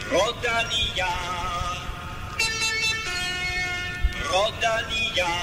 Rodania. Rodania.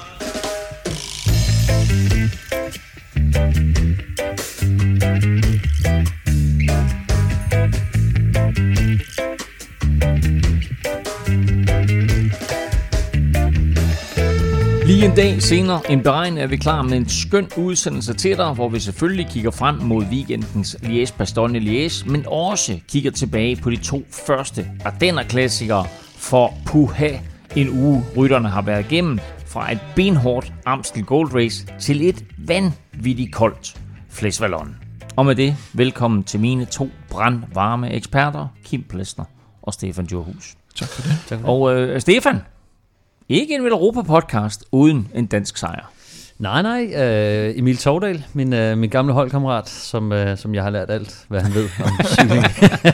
Lige en dag senere end beregnet er vi klar med en skøn udsendelse til dig, hvor vi selvfølgelig kigger frem mod weekendens Liège-Bastogne-Liège, men også kigger tilbage på de 2 første Ardenner-klassikere for puha en uge rytterne har været igennem, fra et benhårdt Amstel Gold Race til et vanvittigt koldt Flèche Wallonne. Og med det, velkommen til mine 2 brandvarme eksperter, Kim Plesner og Stefan Djurhus. Tak for det. Og Stefan, ikke en Europa-podcast uden en dansk sejr. Nej. Emil Tovdal, min gamle holdkammerat, som jeg har lært alt, hvad han ved om cykling.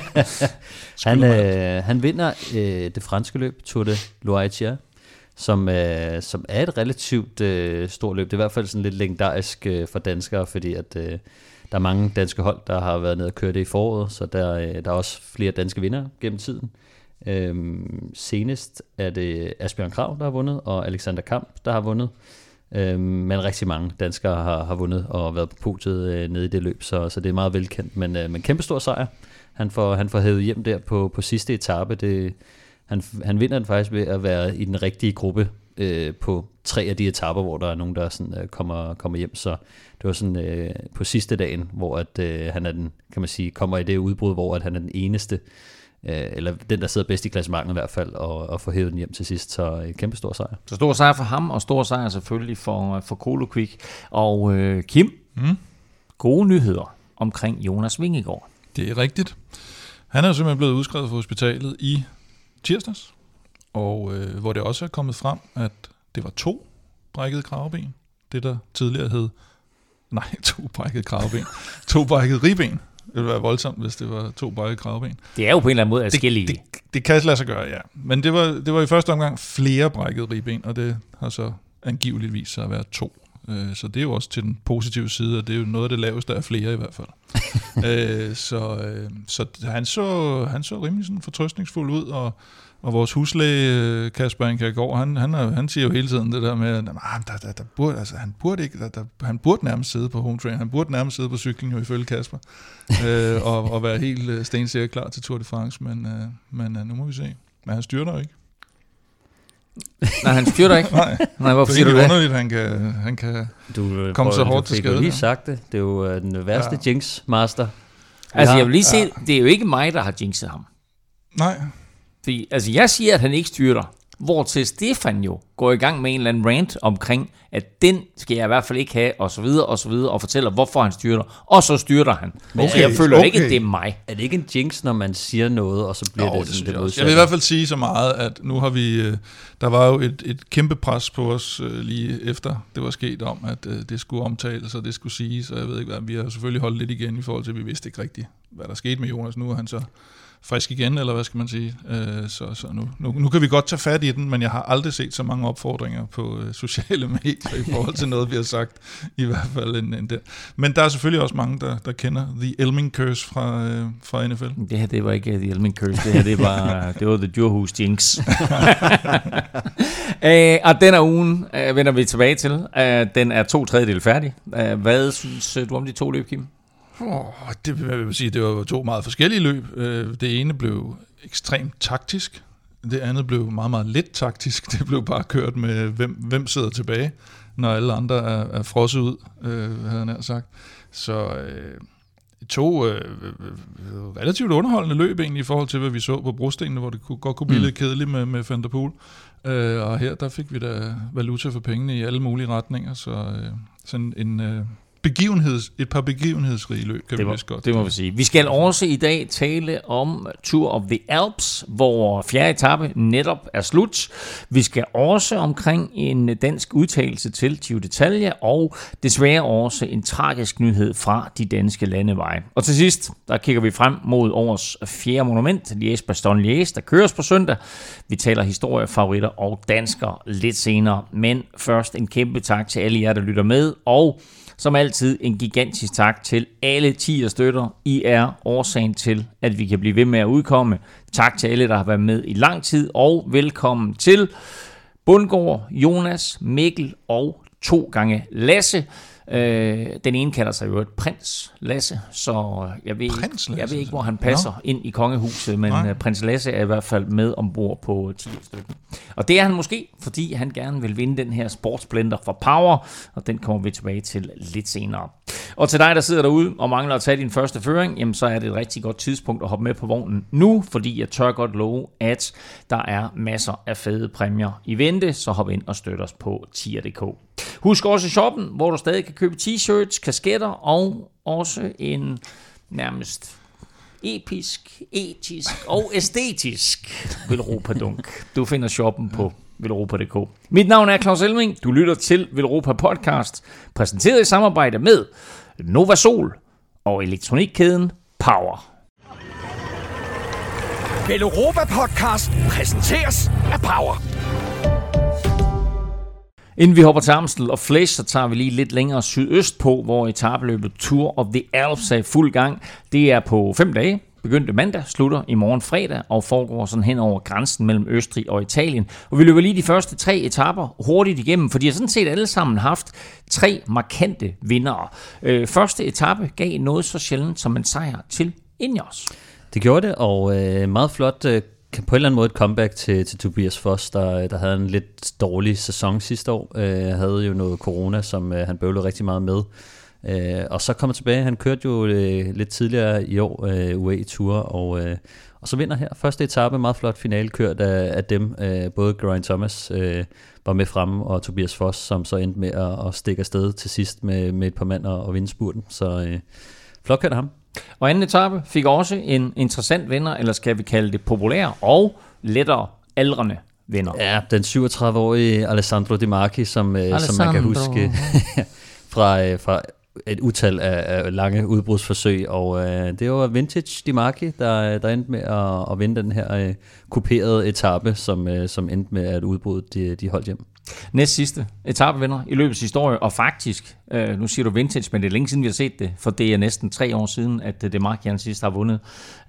Han vinder det franske løb, Tour de Loire, som er et relativt stort løb. Det er i hvert fald sådan lidt legendarisk for danskere, fordi at der er mange danske hold, der har været nede og køre det i foråret, så der er også flere danske vindere gennem tiden. Senest er det Asbjørn Krag, der har vundet, og Alexander Kamp, der har vundet. Men rigtig mange danskere har vundet og været på podiet nede i det løb, så det er meget velkendt, men kæmpe stor sejr. Han får hævet hjem der på sidste etape. Han vinder den faktisk ved at være i den rigtige gruppe på 3 af de etaper, hvor der er nogen, der sådan, kommer hjem. Så det var sådan på sidste dagen, hvor at, han er den, kan man sige, kommer i det udbrud, hvor at han er den eneste, eller den, der sidder bedst i klassementet i hvert fald, og får hævet den hjem til sidst. Så kæmpe stor sejr. Så stor sejr for ham, og stor sejr selvfølgelig for Kolo Quick. Og Kim, gode nyheder omkring Jonas Vingegaard. Det er rigtigt. Han er jo simpelthen blevet udskrevet fra hospitalet i tirsdags, og hvor det også er kommet frem, at det var 2 brækkede kraveben. Det, der tidligere hed... Nej, 2 brækkede kraveben. 2 brækkede ribben. Det ville være voldsomt, hvis det var 2 brækkede kraveben. Det er jo på en eller anden måde adskillige. Det kan lade sig gøre, ja. Men det var i første omgang flere brækkede ribben, og det har så angiveligt vist sig at være 2. Så det er jo også til den positive side, og det er jo noget af det laveste af flere i hvert fald. Så han så rimelig sådan fortrøstningsfuld ud, og vores huslæge Kasper Ankergaard, han siger jo hele tiden det der med, at han burde nærmest sidde på home train, han burde nærmest sidde på cykling, jo ifølge Kasper, og være helt stensikker klar til Tour de France, men nu må vi se. Men han styrter jo ikke. Nej, han styrter ikke. Nej, hvorfor siger du det? Det er underligt, han kan komme så hårdt til skade. Du har lige sagt det. Det er jo den værste jinx-master. Altså, jeg vil lige se, det er jo ikke mig, der har jinxet ham. Nej. Fordi, altså, jeg siger, at han ikke styrter. Hvor til Stefan jo går i gang med en eller anden rant omkring, at den skal jeg i hvert fald ikke have, og så videre, og fortæller, hvorfor han styrter. Og så styrter han. Okay, jeg føler ikke, at det er mig. Er det ikke en jinx, når man siger noget, og så bliver det sådan det modsatte? Jeg vil i hvert fald sige så meget, at nu har vi... Der var jo et kæmpe pres på os lige efter det var sket om, at det skulle omtales, og det skulle siges, og jeg ved ikke hvad. Vi har selvfølgelig holdt lidt igen i forhold til, at vi vidste ikke rigtigt, hvad der skete med Jonas. Nu er han så frisk igen, eller hvad skal man sige. Så nu kan vi godt tage fat i den, men jeg har aldrig set så mange opfordringer på sociale medier i forhold til noget, vi har sagt, i hvert fald end det. Men der er selvfølgelig også mange, der kender The Elming Curse fra NFL. Det her, det var ikke The Elming Curse, det her, det var The Djurhus Jinx. Og den her ugen vender vi tilbage til. Den er 2/3 færdig. Hvad synes du om de 2 løb, Kim? Det vil sige, det var 2 meget forskellige løb. Det ene blev ekstremt taktisk. Det andet blev meget, meget lidt taktisk. Det blev bare kørt med, hvem sidder tilbage, når alle andre er frosset ud, havde jeg nær sagt. Så 2 relativt underholdende løb egentlig i forhold til, hvad vi så på brostenene, hvor det godt kunne blive lidt kedeligt med Van der Poel. Og her, der fik vi da valuta for pengene i alle mulige retninger. Så sådan en... et par begivenhedsrige løb, kan vi vist godt. Det må vi sige. Vi skal også i dag tale om Tour of the Alps, hvor 4. etape netop er slut. Vi skal også omkring en dansk udtalelse til Giro d'Italia, og desværre også en tragisk nyhed fra de danske landeveje. Og til sidst, der kigger vi frem mod årets 4. monument, Liège-Bastogne-Liège, der køres på søndag. Vi taler historie, favoritter og danskere lidt senere, men først en kæmpe tak til alle jer, der lytter med, og som altid en gigantisk tak til alle 10 støtter. I er årsagen til, at vi kan blive ved med at udkomme. Tak til alle, der har været med i lang tid, og velkommen til Bundgaard, Jonas, Mikkel og 2 gange Lasse. Den ene kalder sig jo et Prins Lasse, så jeg ved ikke, hvor han passer ind i kongehuset, men Prins Lasse er i hvert fald med ombord på 10 stykken. Og det er han måske, fordi han gerne vil vinde den her sportsblender fra Power, og den kommer vi tilbage til lidt senere. Og til dig, der sidder derude og mangler at tage din første føring, jamen så er det et rigtig godt tidspunkt at hoppe med på vognen nu, fordi jeg tør godt love, at der er masser af fede præmier i vente, så hop ind og støt os på tier.dk. Husk også shoppen, hvor du stadig kan købe t-shirts, kasketter og også en nærmest episk, etisk og æstetisk Velropa-dunk. Du finder shoppen på velropa.dk. Mit navn er Claus Elming. Du lytter til Velropa Podcast, præsenteret i samarbejde med Novasol og elektronikkæden Power. Velropa Podcast præsenteres af Power. Inden vi hopper til Amstel og Flesch, så tager vi lige lidt længere sydøst på, hvor etapeløbet Tour of the Alps er i fuld gang. Det er på 5 dage. Begyndte mandag, slutter i morgen fredag og foregår sådan hen over grænsen mellem Østrig og Italien. Og vi løber lige de første 3 etaper hurtigt igennem, for de har sådan set alle sammen haft 3 markante vindere. Første etape gav noget så sjældent som en sejr til Ineos. Det gjorde det, og meget flot på en eller anden måde et comeback til Tobias Foss, der havde en lidt dårlig sæson sidste år. Havde jo noget corona, som han bøvlede rigtig meget med. Og så kommer tilbage. Han kørte jo lidt tidligere i år UAE Tour, og så vinder her. Første etape, meget flot finale kørt af dem. Både Geraint Thomas var med fremme, og Tobias Foss, som så endte med at stikke afsted til sidst med et par mand og vinde spurten. Så flot kørt af ham. Og anden etape fik også en interessant vinder, eller skal vi kalde det populær og lettere aldrende vinder. Ja, den 37-årige Alessandro Di Marchi, som man kan huske fra et utal af lange udbrudsforsøg, og det var Vintage Di Marchi, der endte med at vinde den her kuperede etape, som endte med at udbruddet de holdt hjem. Næst sidste etapevinder i løbets historie, og faktisk, nu siger du vintage, men det er længe siden vi har set det, for det er næsten 3 år siden, at Di Marchi sidst har vundet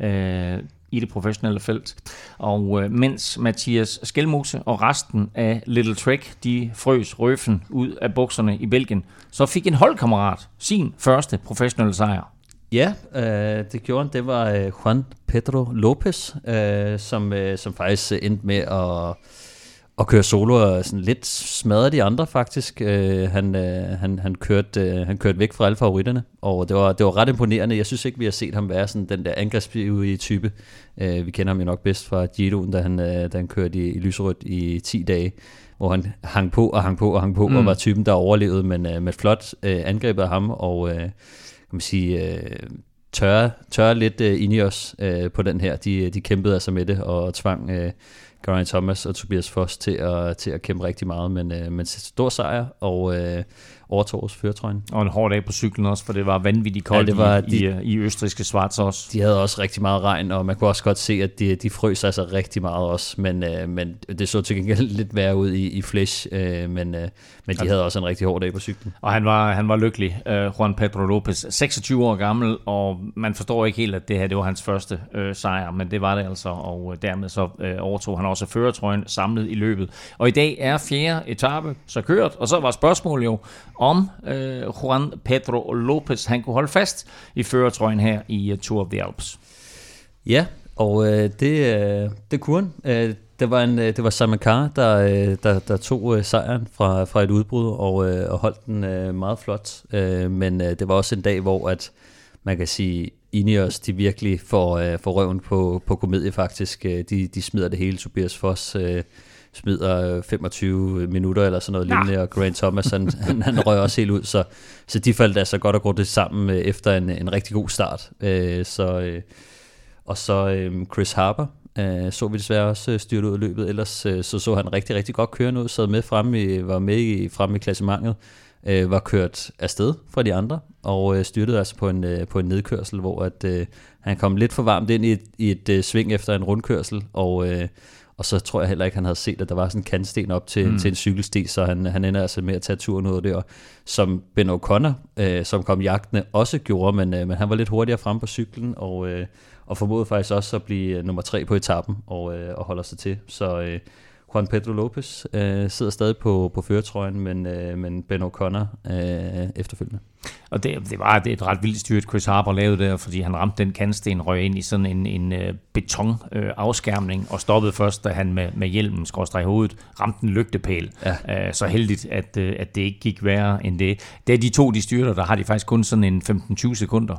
i det professionelle felt. Og mens Mathias Skelmose og resten af Little Trek, de frøs røfen ud af bukserne i Belgien, så fik en holdkammerat sin første professionelle sejr. Ja, det gjorde han. Det var Juan Pedro Lopez, som faktisk endte med at køre solo og sådan lidt smadrede de andre faktisk. Han kørte væk fra alle favoritterne, og det var ret imponerende. Jeg synes ikke, vi har set ham være sådan den der angrebsivige type. Vi kender ham jo nok bedst fra Giroen, da han kørte i lyserødt i 10 dage, hvor han hang på og var typen, der overlevede, men med flot angreb af ham, og kan man sige tørre lidt Ineos på den her. De kæmpede altså med det og tvang Geraint Thomas og Tobias Foss til at kæmpe rigtig meget, men stor sejr og overtog os førertrøjen. Og en hård dag på cyklen også, for det var vanvittigt koldt i østrigske Schwarz også. De havde også rigtig meget regn, og man kunne også godt se, at de frøs altså rigtig meget også, men det så til gengæld lidt værre ud i Flesch, men de havde også en rigtig hård dag på cyklen. Og han var lykkelig, Juan Pedro Lopez, 26 år gammel, og man forstår ikke helt, at det var hans første sejr, men det var det altså, og dermed så overtog han også førertrøjen samlet i løbet. Og i dag er 4. etape så kørt, og så var spørgsmålet jo, om Juan Pedro Lopez, han kunne holde fast i førertrøjen her i Tour of the Alps. Ja, og det kunne han. Det var Simon Carr, der tog sejren fra et udbrud og holdt den meget flot. Men det var også en dag, hvor at man kan sige, Ineos, de virkelig får røven på komedie faktisk. De smider det hele. Tobias Foss smider 25 minutter eller sådan noget lignende, og Geraint Thomas, han røg også helt ud. Så de faldt altså godt og godt sammen efter en rigtig god start. Og så Chris Harper så vi desværre også styrt ud af løbet. Ellers så han rigtig, rigtig godt kørende ud, sad med fremme i klassementet, var kørt afsted fra de andre, og styrtede altså på en nedkørsel, hvor han kom lidt for varmt ind i et sving efter en rundkørsel, og Og så tror jeg heller ikke, han havde set, at der var sådan en kantsten op til en cykelsti, så han ender altså med at tage turen ud der, som Ben O'Connor, som kom jagtende, også gjorde, men han var lidt hurtigere frem på cyklen, og formåede faktisk også at blive nummer 3 på etappen, og holder sig til. Så Juan Pedro Lopez sidder stadig på førertrøjen, men Ben O'Connor efterfølgende. Og det er et ret vildt styrt, Chris Harper lavede der, fordi han ramte den kantsten, røg ind i sådan en betonafskærmning, og stoppede først, da han med hjelmen hovedet ramte en lygtepæl. Ja. Så heldigt, at det ikke gik værre end det. Det er de to, de styrter, der har de faktisk kun sådan en 15-20 sekunder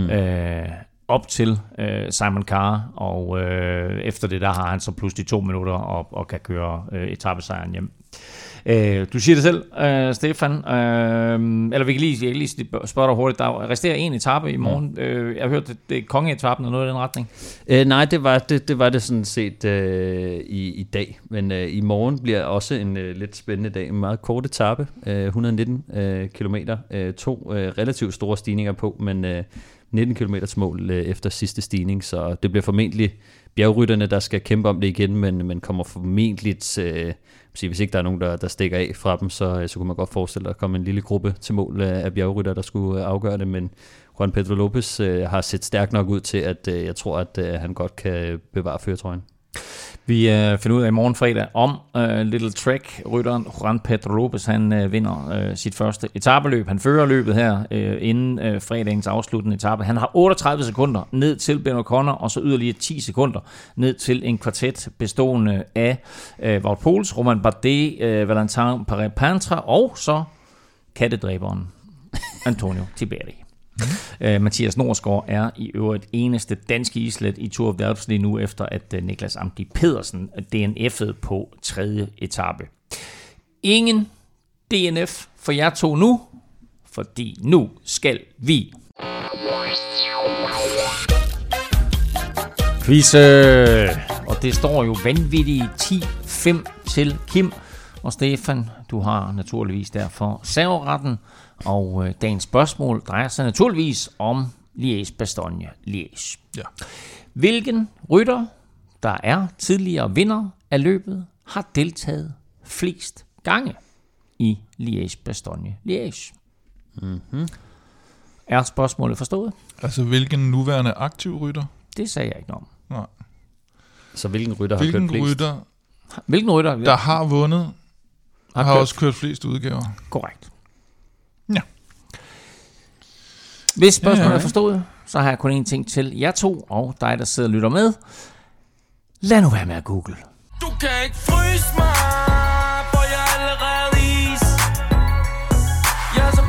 op til Simon Carr, og efter det, der har han så pludselig 2 minutter og kan køre etapesejren hjem. Du siger det selv, Stefan, eller jeg kan lige spørge dig hurtigt, der resterer en etape i morgen. Jeg har hørt, det er kongeetappen og noget i den retning. Nej, det var det sådan set i dag, men i morgen bliver også en lidt spændende dag. En meget kort etape, 119 kilometer, 2 relativt store stigninger på, men 19 km mål efter sidste stigning, så det bliver formentlig bjergrytterne, der skal kæmpe om det igen, men kommer formentlig hvis ikke der er nogen, der stikker af fra dem, så kunne man godt forestille sig, at der kommer en lille gruppe til mål af bjergrytter, der skulle afgøre det, men Juan Pedro Lopez har set stærkt nok ud til, at jeg tror, at han godt kan bevare førertrøjen. Vi finder ud af i morgen fredag om Little Trek-rytteren Juan Pedro Lopez. Han vinder sit første etapeløb. Han fører løbet her inden fredagens afsluttende etape. Han har 38 sekunder ned til Ben O'Connor, og så yderligere 10 sekunder ned til en kvartet bestående af Wout Poels, Romain Bardet, Valentin Paris-Pantra og så kattedræberen Antonio Tiberri. Mathias Norsgaard er i øvrigt eneste danske islet i Tour of the Alps lige nu, efter at Niklas Amdi Pedersen DNF'ede på 3. etape. Ingen DNF for jer to nu, fordi nu skal vi quizze, og det står jo vanvittigt 10-5 til Kim og Stefan. Du har naturligvis derfor serveretten. Og dagens spørgsmål drejer sig naturligvis om Liège-Bastogne-Liège. Ja. Hvilken rytter, der er tidligere vinder af løbet, har deltaget flest gange i Liège-Bastogne-Liège? Mm-hmm. Er spørgsmålet forstået? Altså hvilken nuværende aktiv rytter? Det sagde jeg ikke noget om. Nej. Så hvilken rytter har kørt flest? Hvilken rytter, der har vundet, har også kørt flest udgaver. Korrekt. Ja. Hvis spørgsmålet er forstået, så har jeg kun en ting til jer to, og dig, der sidder og lytter med. Lad nu være med at google. Du kan ikke fryse mig, for jeg er allerede is. Jeg er så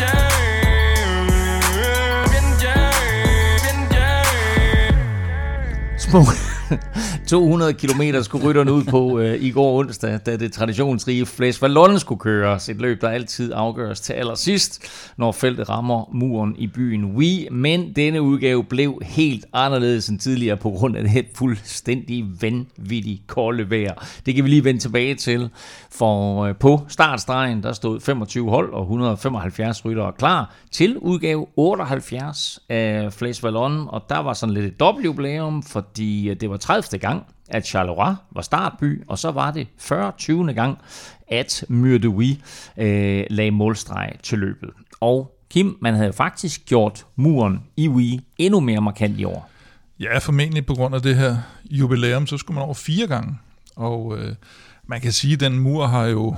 Små 200 kilometer skulle rytterne ud på i går onsdag, da det traditionsrige Flash Wallonne skulle køres. Et løb, der altid afgøres til allersidst, når feltet rammer muren i byen Oui. Men denne udgave blev helt anderledes end tidligere på grund af det fuldstændig vanvittige kolde vejr. Det kan vi lige vende tilbage til, for på startstregen der stod 25 hold og 175 ryttere klar til udgave 78 af Flash Wallonne, og der var sådan lidt et dobbeltjubilæum, fordi det var 30. gang, at Charleroi var startby, og så var det 40. gang, at Mur de Oui lagde målstreg til løbet. Og Kim, man havde faktisk gjort muren i Oui endnu mere markant i år. Ja, formentlig på grund af det her jubilæum, så skulle man over 4 gange. Og man kan sige, at den mur har jo...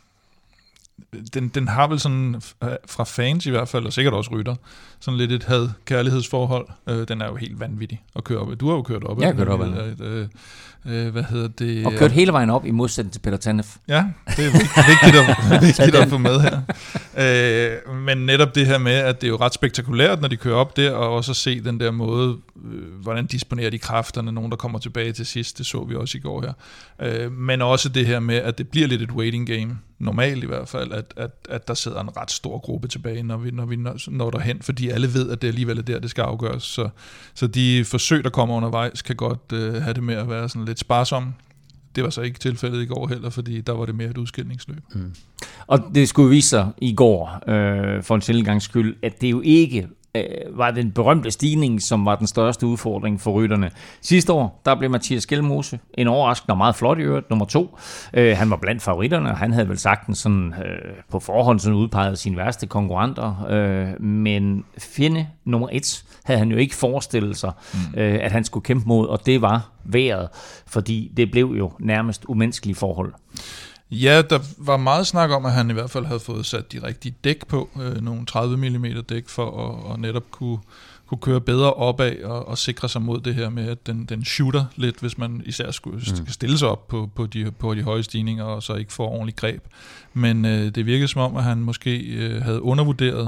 Den har vel sådan, fra fans i hvert fald, og sikkert også rytter, sådan lidt et had-kærlighedsforhold. Den er jo helt vanvittig at køre op. Du har jo kørt op. Jeg har kørt op. Hvad hedder det? Og kørt hele vejen op i modsætning til Peter Tanev. Ja, det er vigtigt at få med her. Men netop det her med, at det er jo ret spektakulært, når de kører op der, og også at se den der måde, hvordan disponerer de kræfterne, nogen der kommer tilbage til sidst, det så vi også i går her. Men også det her med, at det bliver lidt et waiting game, normalt i hvert fald, at der sidder en ret stor gruppe tilbage, når vi når derhen, fordi alle ved, at det alligevel er der, det skal afgøres. Så de forsøg, der kommer undervejs, kan godt have det med at være sådan lidt sparsomme. Det var så ikke tilfældet i går heller, fordi der var det mere et udskillingsløb. Og det skulle vise sig i går, for en sjælden gangs skyld, at det jo ikke var den berømte stigning, som var den største udfordring for rytterne. Sidste år, der blev Mathias Skelmose en overraskende og meget flot i øvrigt, nummer 2. Han var blandt favoritterne, og han havde vel sagtens sådan, på forhånd sådan udpeget sine værste konkurrenter. Men Finne, nummer 1, havde han jo ikke forestillet sig, at han skulle kæmpe mod, og det var vejret, fordi det blev jo nærmest umenneskelige forhold. Ja, der var meget snak om, at han i hvert fald havde fået sat de rigtige dæk på, nogle 30 mm dæk, for at netop kunne køre bedre opad og sikre sig mod det her med, at den shooter lidt, hvis man især skulle stille sig op på de høje stigninger, og så ikke får ordentligt greb. Men det virkede som om, at han måske havde undervurderet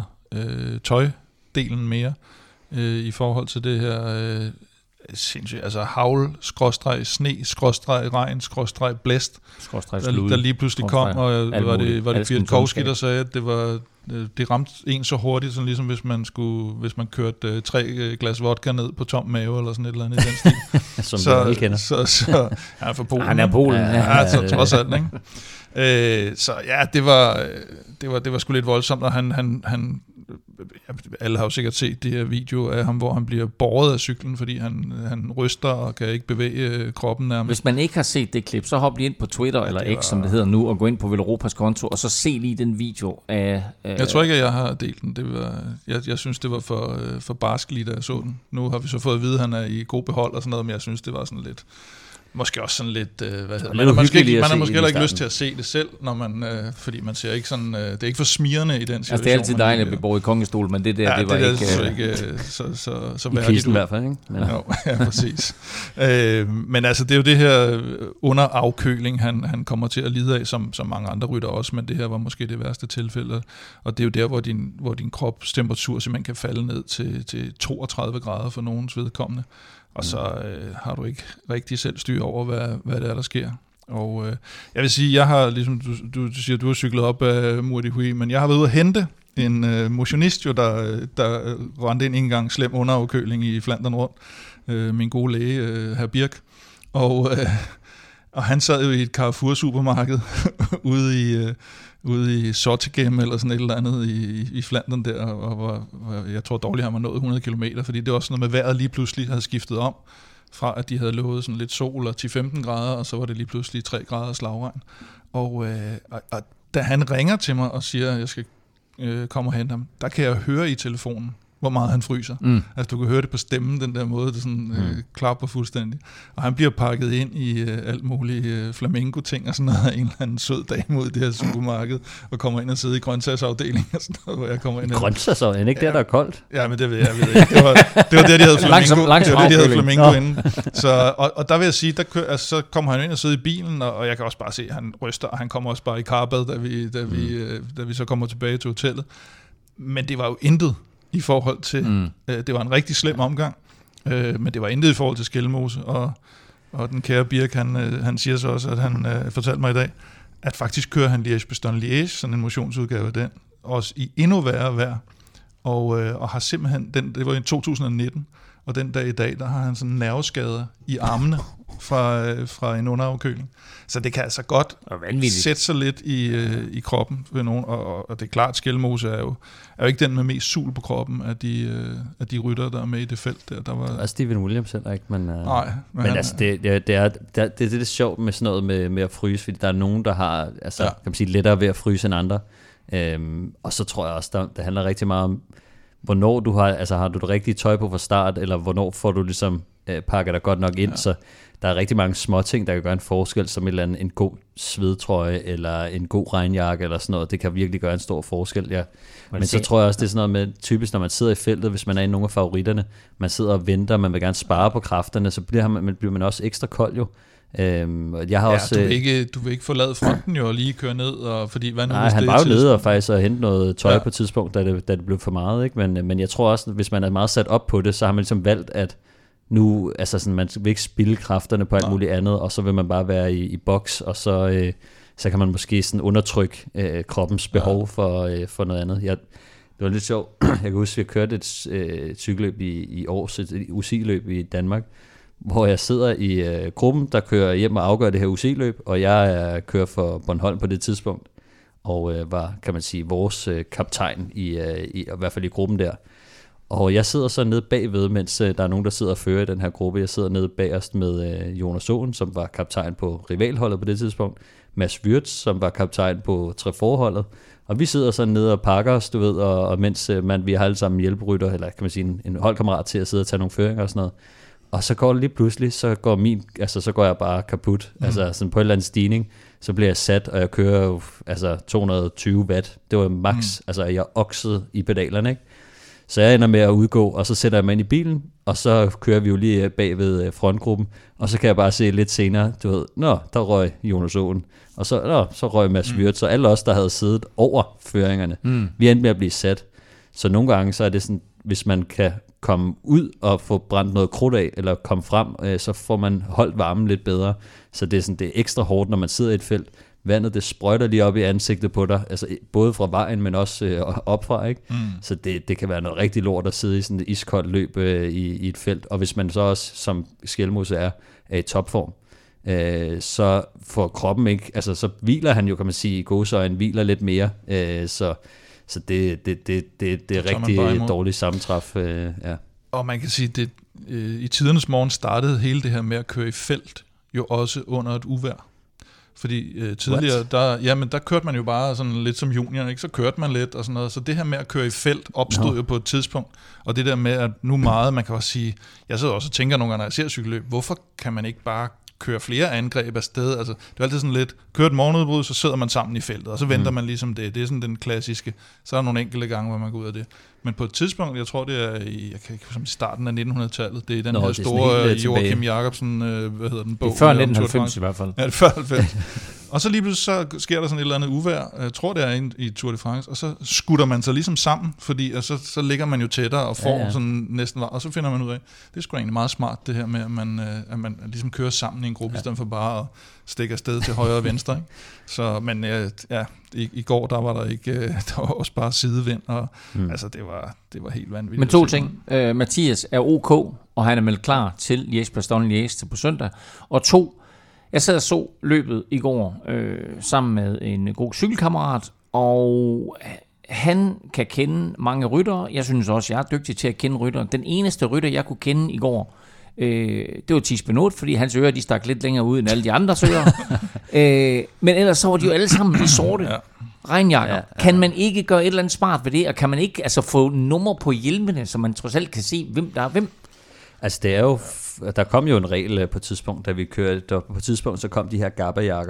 tøjdelen mere i forhold til det her sindssygt, altså havl, sne, regn, blæst, der lige pludselig kom, og var det Kwiatkowski, der sagde, at det ramte en så hurtigt, sådan ligesom hvis man kørte 3 glas vodka ned på tom mave, eller sådan et eller andet i den stil. Som så, vi kender. Så han er fra Polen. Han er Polen. Ja, så trods alt, ikke? Så ja, det var sgu lidt voldsomt, og han alle har jo sikkert set det her video af ham, hvor han bliver båret af cyklen, fordi han ryster og kan ikke bevæge kroppen nærmest. Hvis man ikke har set det klip, så hop lige ind på Twitter, eller X, som det hedder nu, og gå ind på Velropas konto, og så se lige den video af... Jeg tror ikke, at jeg har delt den. Jeg synes, det var for barskeligt, da jeg så den. Nu har vi så fået at vide, at han er i god behold og sådan noget, men jeg synes, det var sådan lidt... Måske også sådan lidt, man har måske heller ikke lyst til at se det selv, når man, fordi man ser ikke sådan, det er ikke for smirrende i den situation. Altså det er altid dejligt at blive båret i kongestol, men det der, ja, det var ikke så værdigt. I kisten i hvert fald, ikke? Ja, ja præcis. Men altså det er jo det her underafkøling, han kommer til at lide af, som mange andre rytter også, men det her var måske det værste tilfælde, og det er jo der, hvor din krops temperatur simpelthen kan falde ned til 32 grader for nogens vedkommende. Og så har du ikke rigtig selv styr over, hvad det er, der sker. Og jeg vil sige, jeg har, ligesom du siger, du har cyklet op af Mur de Huy, men jeg har været ude at hente en motionist, jo, der rendte ind en gang slem underafkøling i Flandern rundt. Min gode læge, hr. Birk. Og han sad jo i et Carrefour-supermarked ude i Sottegem eller sådan et eller andet i Flandern der, og jeg tror dårligt, han var nået 100 kilometer, fordi det var sådan noget med vejret lige pludselig havde skiftet om, fra at de havde lovet sådan lidt sol og 10-15 grader, og så var det lige pludselig 3 grader slagregn. Og da han ringer til mig og siger, at jeg skal komme og hente ham, der kan jeg høre i telefonen, hvor meget han fryser. Altså du kan høre det på stemmen, den der måde, det sådan klapper fuldstændig. Og han bliver pakket ind i alt muligt flamingo-ting og sådan noget, en eller anden sød dame ud i det her supermarked, og kommer ind og sidder i grøntsagsafdelingen og sådan noget, hvor jeg kommer ind. Grøntsagsafdelingen, ikke der er koldt? Ja, men det ved jeg ikke. Det var der, de havde flamingo inde. Så, og der vil jeg sige, så kommer han ind og sidder i bilen, og jeg kan også bare se, at han ryster, og han kommer også bare i karbad, da vi så kommer tilbage til hotellet. Men det var jo intet i forhold til, det var en rigtig slem omgang, men det var intet i forhold til Skelmose, og den kære Birk, han siger så også, at han fortalte mig i dag, at faktisk kører han Liège-Bastogne-Liège, sådan en motionsudgave af den, også i endnu værre vejr, og har simpelthen, det var i 2019, og den dag i dag, der har han sådan nerveskader i armene fra en underafkøling. Så det kan altså godt sætte sig lidt i kroppen ved nogen, og det er klart, Skelmose er jo ikke den med mest sul på kroppen af de rytter, der er med i det felt der. Der var Steven Williams heller ikke, men altså det er sjovt med sådan noget med at fryse, fordi der er nogen, der har kan man sige, lettere ved at fryse end andre. Og så tror jeg også, det handler rigtig meget om, hvornår du har du det rigtige tøj på fra start, eller hvornår får du ligesom pakket dig godt nok ind, så der er rigtig mange små ting, der kan gøre en forskel, som en god svedtrøje, eller en god regnjakke, eller sådan noget. Det kan virkelig gøre en stor forskel, ja. Men så tror jeg også, det er sådan noget med, typisk når man sidder i feltet, hvis man er i nogle af favoritterne, man sidder og venter, man vil gerne spare på kræfterne, så bliver man også ekstra kold jo. Jeg har også, du vil ikke forlade fronten jo og lige køre ned, og fordi hvad nu? Nej, han var jo nede og faktisk at hente noget tøj på et tidspunkt, da det blev for meget, ikke? Men jeg tror også, hvis man er meget sat op på det, så har man ligesom valgt, at nu, altså sådan, man vil ikke spilde kræfterne på alt muligt andet, og så vil man bare være i boks, og så kan man måske sådan undertrykke kroppens behov for noget andet. Det var lidt sjovt. Jeg kan huske, at jeg kørte et cykelløb i år, et UCI-løb i Danmark, hvor jeg sidder i gruppen, der kører hjem og afgør det her UCI-løb, og jeg kører for Bornholm på det tidspunkt, og var, kan man sige, vores kaptajn i hvert fald i gruppen der. Og jeg sidder så nede bagved, mens der er nogen, der sidder og fører i den her gruppe. Jeg sidder nede bagerst med Jonas Åen, som var kaptajn på rivalholdet på det tidspunkt. Mads Wirtz, som var kaptajn på Trefor-holdet. Og vi sidder så nede og pakker os, du ved, og mens vi har alle sammen hjælperytter, eller kan man sige en holdkammerat til at sidde og tage nogle føringer og sådan noget. Og så går det lige pludselig, så går jeg bare kaput. Altså sådan på en eller anden stigning, så bliver jeg sat, og jeg kører jo 220 watt. Det var max, altså jeg oksede i pedalerne, ikke? Så jeg ender med at udgå, og så sætter jeg mig ind i bilen, og så kører vi jo lige bag ved frontgruppen, og så kan jeg bare se lidt senere, du ved, der røg Jonas Åen, og så røg Mads Wirtz, så alle os, der havde siddet over føringerne, vi endte med at blive sat. Så nogle gange, så er det sådan, hvis man kan komme ud og få brændt noget krudt af, eller komme frem, så får man holdt varmen lidt bedre. Så det er sådan, det er ekstra hårdt, når man sidder i et felt. Vandet, det sprøjter lige op i ansigtet på dig, altså både fra vejen, men også opfra, ikke? Så det kan være noget rigtig lort at sidde i sådan et iskoldt løb i et felt. Og hvis man så også, som Skjelmose er i topform, så får kroppen ikke, altså så hviler han jo, kan man sige, i gåseøjne, hviler lidt mere, så det er rigtig dårligt sammentræf, ja. Og man kan sige, at i tidernes morgen startede hele det her med at køre i felt jo også under et uvejr. Fordi tidligere, der kørte man jo bare sådan lidt som junior, ikke? Så kørte man lidt og sådan noget. Så det her med at køre i felt opstod jo på et tidspunkt. Og det der med, at nu meget, man kan også sige, jeg sidder også og tænker nogle gange, når jeg ser cykelløb, hvorfor kan man ikke bare køre flere angreb afsted? Altså, det er altid sådan lidt, kører et morgenudbrud, så sidder man sammen i feltet, og så venter man ligesom det. Det er sådan den klassiske. Så er der nogle enkelte gange, hvor man går ud af det. Men på et tidspunkt, jeg tror det er i starten af 1900-tallet, det er den her store Joachim Jacobsen, bog. Det er før 1990 i hvert fald. Ja, det er før 90. Og så lige pludselig så sker der sådan et eller andet uvejr, jeg tror det er i Tour de France, og så skutter man sig ligesom sammen, fordi og så ligger man jo tættere og får sådan næsten var, og så finder man ud af, det er sgu egentlig meget smart det her med, at man ligesom kører sammen i en gruppe, i stedet for bare at stikke afsted til højre og venstre, ikke? Så, men i går, der var der ikke, der var også bare sidevind, og altså det var helt vanvittigt. Men 2 ting, Mathias er OK, og han er meldt klar til Liège-Bastogne-Liège på søndag, og 2, jeg sad og så løbet i går sammen med en god cykelkammerat, og han kan kende mange ryttere. Jeg synes også, jeg er dygtig til at kende ryttere. Den eneste rytter, jeg kunne kende i går, det var Thies Benoit, fordi hans ører, de stak lidt længere ud end alle de andre ører. Men ellers så var de jo alle sammen i sorte regnjakker. Ja. Kan man ikke gøre et eller andet smart ved det, og kan man ikke få nummer på hjelmene, så man trods alt kan se, hvem der er hvem? Altså det er jo, der kom jo en regel på et tidspunkt, da vi kørte, på et tidspunkt så kom de her Garba-jakker,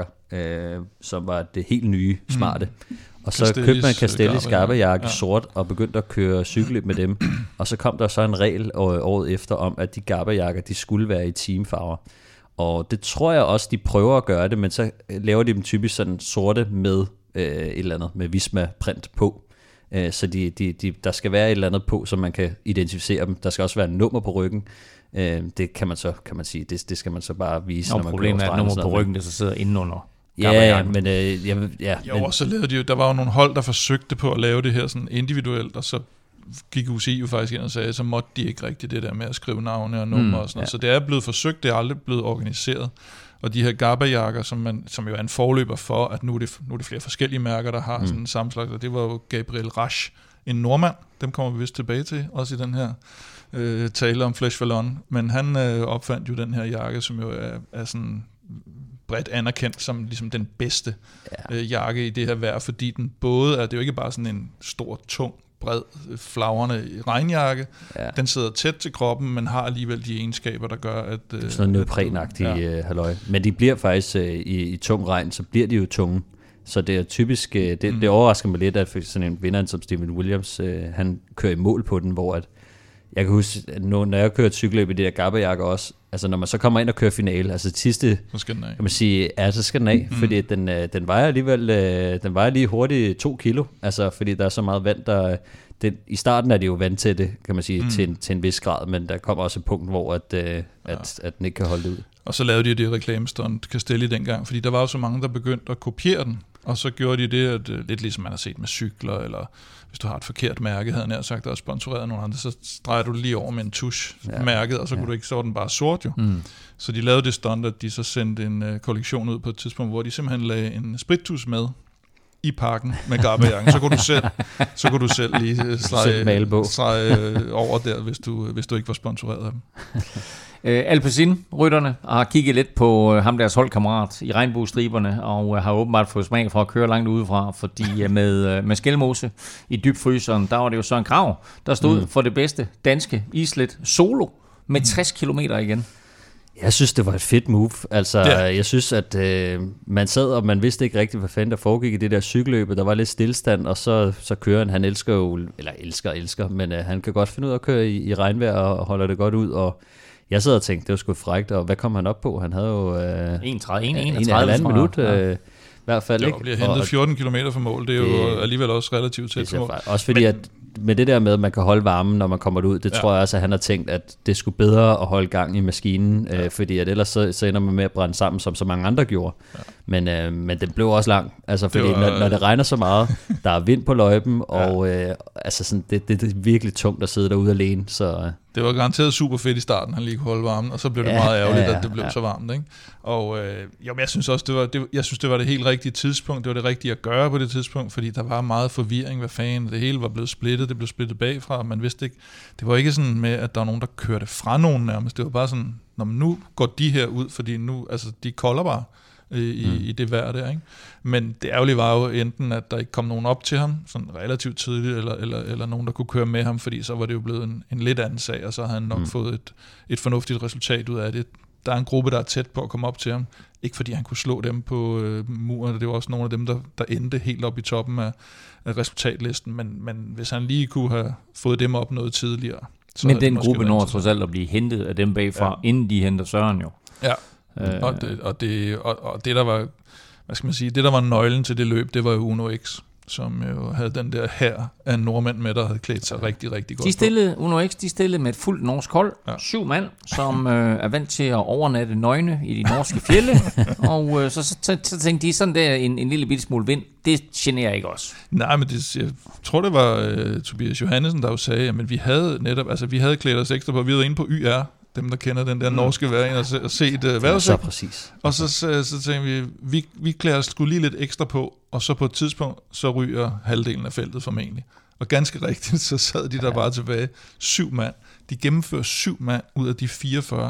som var det helt nye, smarte. Og så købte man Castellis Garba-jakke sort og begyndte at køre cykelløb med dem. Og så kom der så en regel året efter om, at de Garba-jakker, de skulle være i teamfarver. Og det tror jeg også, de prøver at gøre det, men så laver de dem typisk sådan sorte med et eller andet, med Visma-print på. Så der skal være et eller andet på, så man kan identificere dem. Der skal også være et nummer på ryggen. Det kan man sige, det skal man så bare vise, når man kører. Problemet er, at nummer på ryggen, der så sidder indenunder. Men så lavede de jo, der var jo nogle hold, der forsøgte på at lave det her sådan individuelt, og så gik UCI jo faktisk ind og sagde, så måtte de ikke rigtig det der med at skrive navne og numre og sådan noget. Så det er blevet forsøgt, det er aldrig blevet organiseret. Og de her Garba-jakker, som jo er en forløber for, at nu er det flere forskellige mærker, der har sådan en sammenslag, og det var jo Gabriel Rasch, en nordmand, dem kommer vi vist tilbage til, også i den her tale om Flèche Wallonne, men han opfandt jo den her jakke, som jo er sådan bredt anerkendt som ligesom den bedste jakke i det her vejr, fordi den både det er jo ikke bare sådan en stor, tung, bred, flagrende regnjakke. Ja. Den sidder tæt til kroppen, men har alligevel de egenskaber, der gør, at det er sådan noget neoprenagtigt halløj. Men de bliver faktisk i tung regn, så bliver de jo tunge. Så det er typisk, det overrasker mig lidt, at sådan en vinder som Steven Williams, han kører i mål på den, hvor at jeg kan huske, at når jeg kører et cykelløb i det der Garba-jakke også, altså når man så kommer ind og kører finale, altså sidste, så skal den af. Kan man sige, så skal den af, fordi den vejer alligevel, den vejer lige hurtigt 2 kilo, altså fordi der er så meget vand, der, i starten er det jo vandtætte, kan man sige, til en vis grad, men der kommer også et punkt, hvor at den ikke kan holde det ud. Og så lavede de det reklamestunt Castelli dengang, fordi der var jo så mange, der begyndte at kopiere den, og så gjorde de det, at lidt ligesom man har set med cykler, eller hvis du har et forkert mærke, havde jeg sagt, der er sponsoreret af nogle andre, så drejer du lige over med en tusch mærket, og så kunne du ikke, så var den bare sort jo. Så de lavede det stunt, at de så sendte en kollektion ud på et tidspunkt, hvor de simpelthen lagde en sprittusch med, i parken med Garbajakken. Så kunne du selv lige strege over der, hvis du ikke var sponsoreret af dem. Alpecin-rytterne har kigget lidt på ham deres holdkammerat i regnbuestriberne, og har åbenbart fået smag for at køre langt udefra, fordi med Skelmose i dybfryseren, der var det jo Søren Kragh, der stod for det bedste danske islet solo med 60 kilometer igen. Jeg synes, det var et fedt move. Altså, jeg synes, at man sad, og man vidste ikke rigtigt, hvad fanden der foregik i det der cykelløbet. Der var lidt stillestand, og så kører han elsker jo, eller elsker, men han kan godt finde ud af at køre i regnvejr og holder det godt ud, og jeg sad og tænkte, det var sgu frækt, og hvad kom han op på? Han havde jo 1,5 minut, i hvert fald. Det bliver hentet 14 km fra mål, det er jo alligevel også relativt tæt på mål. Også fordi, at med det der med, at man kan holde varmen, når man kommer ud, det tror jeg også, at han har tænkt, at det skulle bedre at holde gang i maskinen, fordi at ellers så ender man med at brænde sammen, som så mange andre gjorde. Ja. Men den blev også lang, altså fordi når det regner så meget, der er vind på løjpen, og altså sådan, det er virkelig tungt at sidde derude alene. Så det var garanteret super fedt i starten, han lige kunne holde varmen, og så blev det meget ærgerligt, at det blev så varmt, ikke? Og jeg synes også, det var det helt rigtige tidspunkt, det var det rigtige at gøre på det tidspunkt, fordi der var meget forvirring, hvad fanden, det hele var blevet splittet, det blev splittet bagfra, man vidste ikke, det var ikke sådan med, at der var nogen, der kørte fra nogen nærmest, det var bare sådan, når man nu går de her ud, fordi nu, altså de kolder bare i det vejr der, ikke? Men det ærgerlige var jo enten, at der ikke kom nogen op til ham, sådan relativt tidligt, eller nogen, der kunne køre med ham, fordi så var det jo blevet en lidt anden sag, og så havde han nok fået et fornuftigt resultat ud af det. Der er en gruppe, der er tæt på at komme op til ham, ikke fordi han kunne slå dem på muren, det var også nogle af dem, der endte helt op i toppen af resultatlisten, men hvis han lige kunne have fået dem op noget tidligere. Men den gruppe når trods alt at blive hentet af dem bagfra, inden de henter Søren jo. Ja. Og det der var, hvad skal man sige, det der var nøglen til det løb, det var jo Uno X, som jo havde den der hær af nordmænd med, der havde klædt sig rigtig, rigtig godt. Uno X, de stillede med et fuldt norsk hold, 7 mand, som er vant til at overnatte nøgne i de norske fjelde, og så tænkte de sådan der, en lille bitte smule vind, det generer ikke os. Nej, men jeg tror, det var Tobias Johannesen, der jo sagde, at vi havde netop, altså vi havde klædt os ekstra på, vi var inde på YR, dem, der kender den der norske væring, og set vejrudsigt. Så præcis. Og så tænkte vi klæder os sgu lige lidt ekstra på, og så på et tidspunkt, så ryger halvdelen af feltet formentlig. Og ganske rigtigt, så sad de der bare tilbage. 7 mand. De gennemfører 7 mand ud af de 44,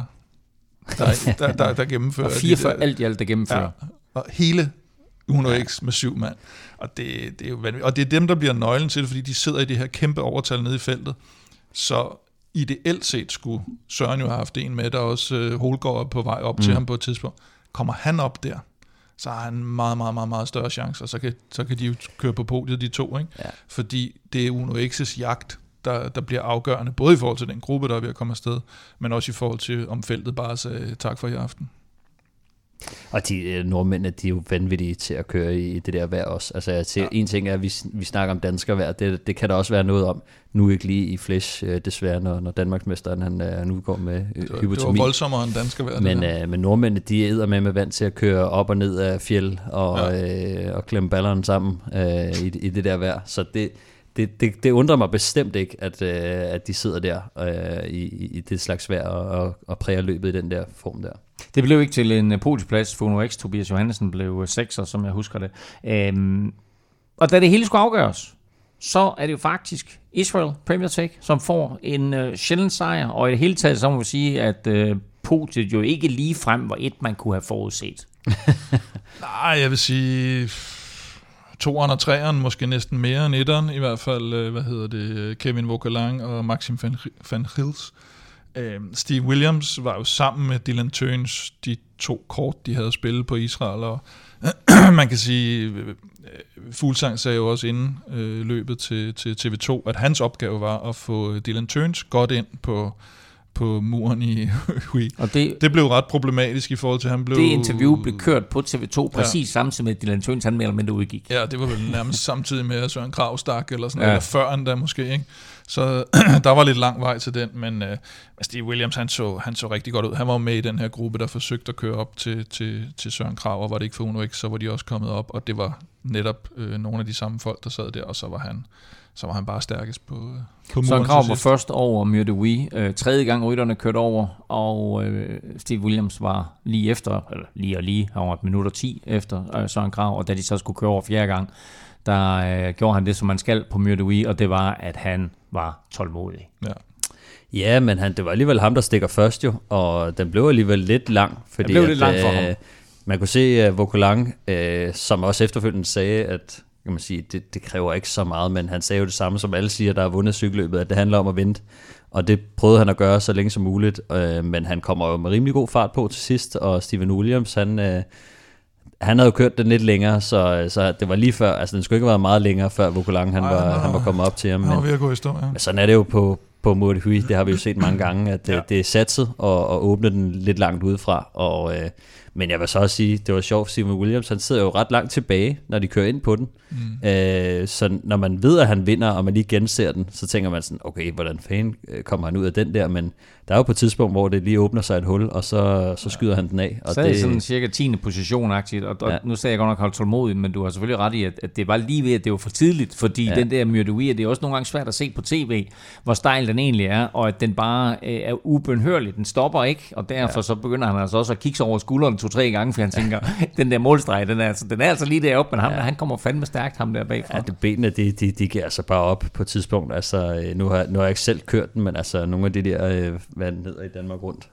der gennemfører. Og 44 alt i alt, der gennemfører. Ja, og hele Uno X med 7 mand. Og det er jo vanvittigt. Og det er dem, der bliver nøglen til det, fordi de sidder i det her kæmpe overtal nede i feltet. Så ideelt set skulle Søren jo have haft en med, der også Holgaard på vej op til ham på et tidspunkt. Kommer han op der, så har han en meget, meget, meget, meget større chance, og så kan de jo køre på podiet, de to, ikke? Ja. Fordi det er Uno X's jagt, der bliver afgørende, både i forhold til den gruppe, der er ved at komme afsted, men også i forhold til, om feltet bare sagde tak for i aften. Og de nordmændene, de er jo vanvittige til at køre i det der vejr også. Altså jeg siger, en ting er, at vi snakker om danskervejr, det kan der også være noget om. Nu ikke lige i Flesch, desværre, når Danmarksmesteren han udgår med hypotermi. Det var voldsommere end danskervejr. Men nordmændene, de er med vant til at køre op og ned af fjeld og klemme ballerne sammen i det der vejr. Så det undrer mig bestemt ikke, at de sidder der i det slags vejr og præger løbet i den der form der. Det blev ikke til en podieplads for Uno X. Tobias Johannesen blev 6'er, som jeg husker det. Og da det hele skulle afgøres, så er det jo faktisk Israel Premier Tech, som får en sjælden sejr. Og i det hele taget, så må vi sige, at podiet jo ikke lige frem var et, man kunne have forudset. Nej, jeg vil sige 2'eren og 3'eren, måske næsten mere end 1'eren, i hvert fald, Kevin Vauquelin og Maxim van Gils. Steve Williams var jo sammen med Dylan Teuns, de 2 kort, de havde spillet på Israel, og man kan sige, Fuglsang sagde jo også inden løbet til TV2, at hans opgave var at få Dylan Teuns godt ind på muren i Hui. Og det blev ret problematisk i forhold til, han blev... Det interview blev kørt på TV2 præcis samtidig med, at Dylan Teuns han mere eller mindre udgik. Ja, det var vel nærmest samtidig med, at Søren Kragh stak, eller sådan eller før endda måske, ikke? Så der var lidt lang vej til den, men Steve Williams, han så rigtig godt ud. Han var med i den her gruppe, der forsøgte at køre op til Søren Kragh, og var det ikke for Uno X, så var de også kommet op, og det var netop nogle af de samme folk, der sad der, og så var han bare stærkest på muren. Søren Kragh var først over Mur de Huy. Tredje gang rytterne kørte over, og Steve Williams var lige efter, eller lige, han var et minut og 10 efter Søren Kragh, og da de så skulle køre over fjerde gang, der gjorde han det, som man skal på Mur de Huy, og det var, at han var tålmodig. Ja, men det var alligevel ham, der stikker først jo, og den blev alligevel lidt lang, fordi det blev lidt langt for ham. Man kunne se Vauquelin, som også efterfølgende sagde, at kan man sige, det kræver ikke så meget, men han sagde jo det samme, som alle siger, der har vundet cykelløbet, at det handler om at vente, og det prøvede han at gøre så længe som muligt, men han kommer jo med rimelig god fart på til sidst, og Steven Williams, han havde jo kørt den lidt længere, så det var lige før, altså den skulle ikke have været meget længere, før Vauquelin han var kommet op til ham. Han var ved at gå i stå, ja. Men sådan er det jo på Mur de Huy, det har vi jo set mange gange, at det er satset og åbne den lidt langt udefra, men jeg vil så også sige, det var sjovt, Steven Williams, han sidder jo ret langt tilbage, når de kører ind på den. Så når man ved, at han vinder, og man lige genser den, så tænker man sådan, okay, hvordan fanden kommer han ud af den der? Men der er jo på et tidspunkt, hvor det lige åbner sig et hul, og så skyder han den af. Og så er det sådan cirka 10. position-agtigt, og nu sagde jeg godt nok holdt tålmodigt, men du har selvfølgelig ret i, at det var lige ved, at det var for tidligt, fordi den der Mur de Huy, det er også nogle gange svært at se på tv, hvor stejl den egentlig er, og at den bare er ubønhørlig, den stopper ikke, og derfor så begynder han altså også at kigge sig over skulderen 2-3 gange, for han tænker, den der målstreg, den er altså lige deroppe, men han kommer fandme stærkt, ham der bagfra. Ja, det benene, de giver altså bare op på et tidspunkt. Altså, nu har jeg ikke selv kørt den, men altså nogle af de der, hvad den hedder i Danmark rundt.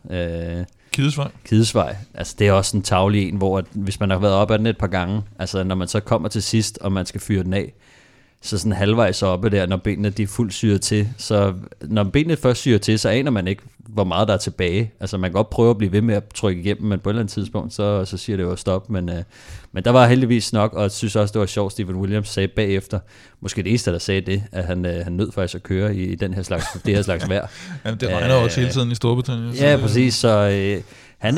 Kidesvej. Altså det er også en tavlig en, hvor at, hvis man har været op ad den et par gange, altså når man så kommer til sidst, og man skal fyre den af, så sådan halvvejs oppe der, når benene de er fuldt syret til, så når benene først syrer til, så aner man ikke, hvor meget der er tilbage. Altså man kan godt prøve at blive ved med at trykke igennem, men på et eller andet tidspunkt, så siger det jo stop. Men der var heldigvis nok, og jeg synes også, det var sjovt, Steven Williams sagde bagefter, måske det eneste, der sagde det, at han nød faktisk at køre i det her slags vejr. Jamen, det regner også hele tiden i Storbritannien. Ja, præcis, så han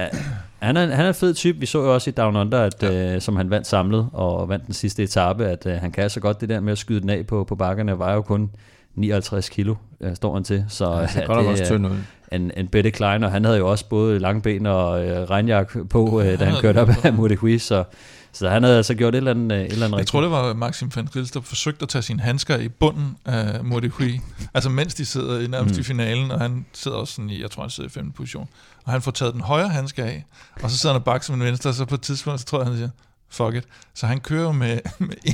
er en fed type. Vi så jo også i Down Under, at, som han vandt samlet, og vandt den sidste etape, at han kan så godt det der med at skyde den af på bakkerne, var jo kun 59 kilo, står han til. Så det er også tynd ud. En Betty Klein, og han havde jo også både langben og regnjakke på, da han kørte op af Mur de Huy, så han havde altså gjort et eller andet rigtigt. Jeg tror, det var Maxim van Gils, der forsøgte at tage sine handsker i bunden af Mur de Huy, altså mens de sidder nærmest i finalen, og han sidder også sådan i, jeg tror, han sidder i 5. position, og han får taget den højre handske af, og så sidder han og bakker som en venstre, og så på et tidspunkt, så tror jeg, han siger, fuck it. Så han kører jo med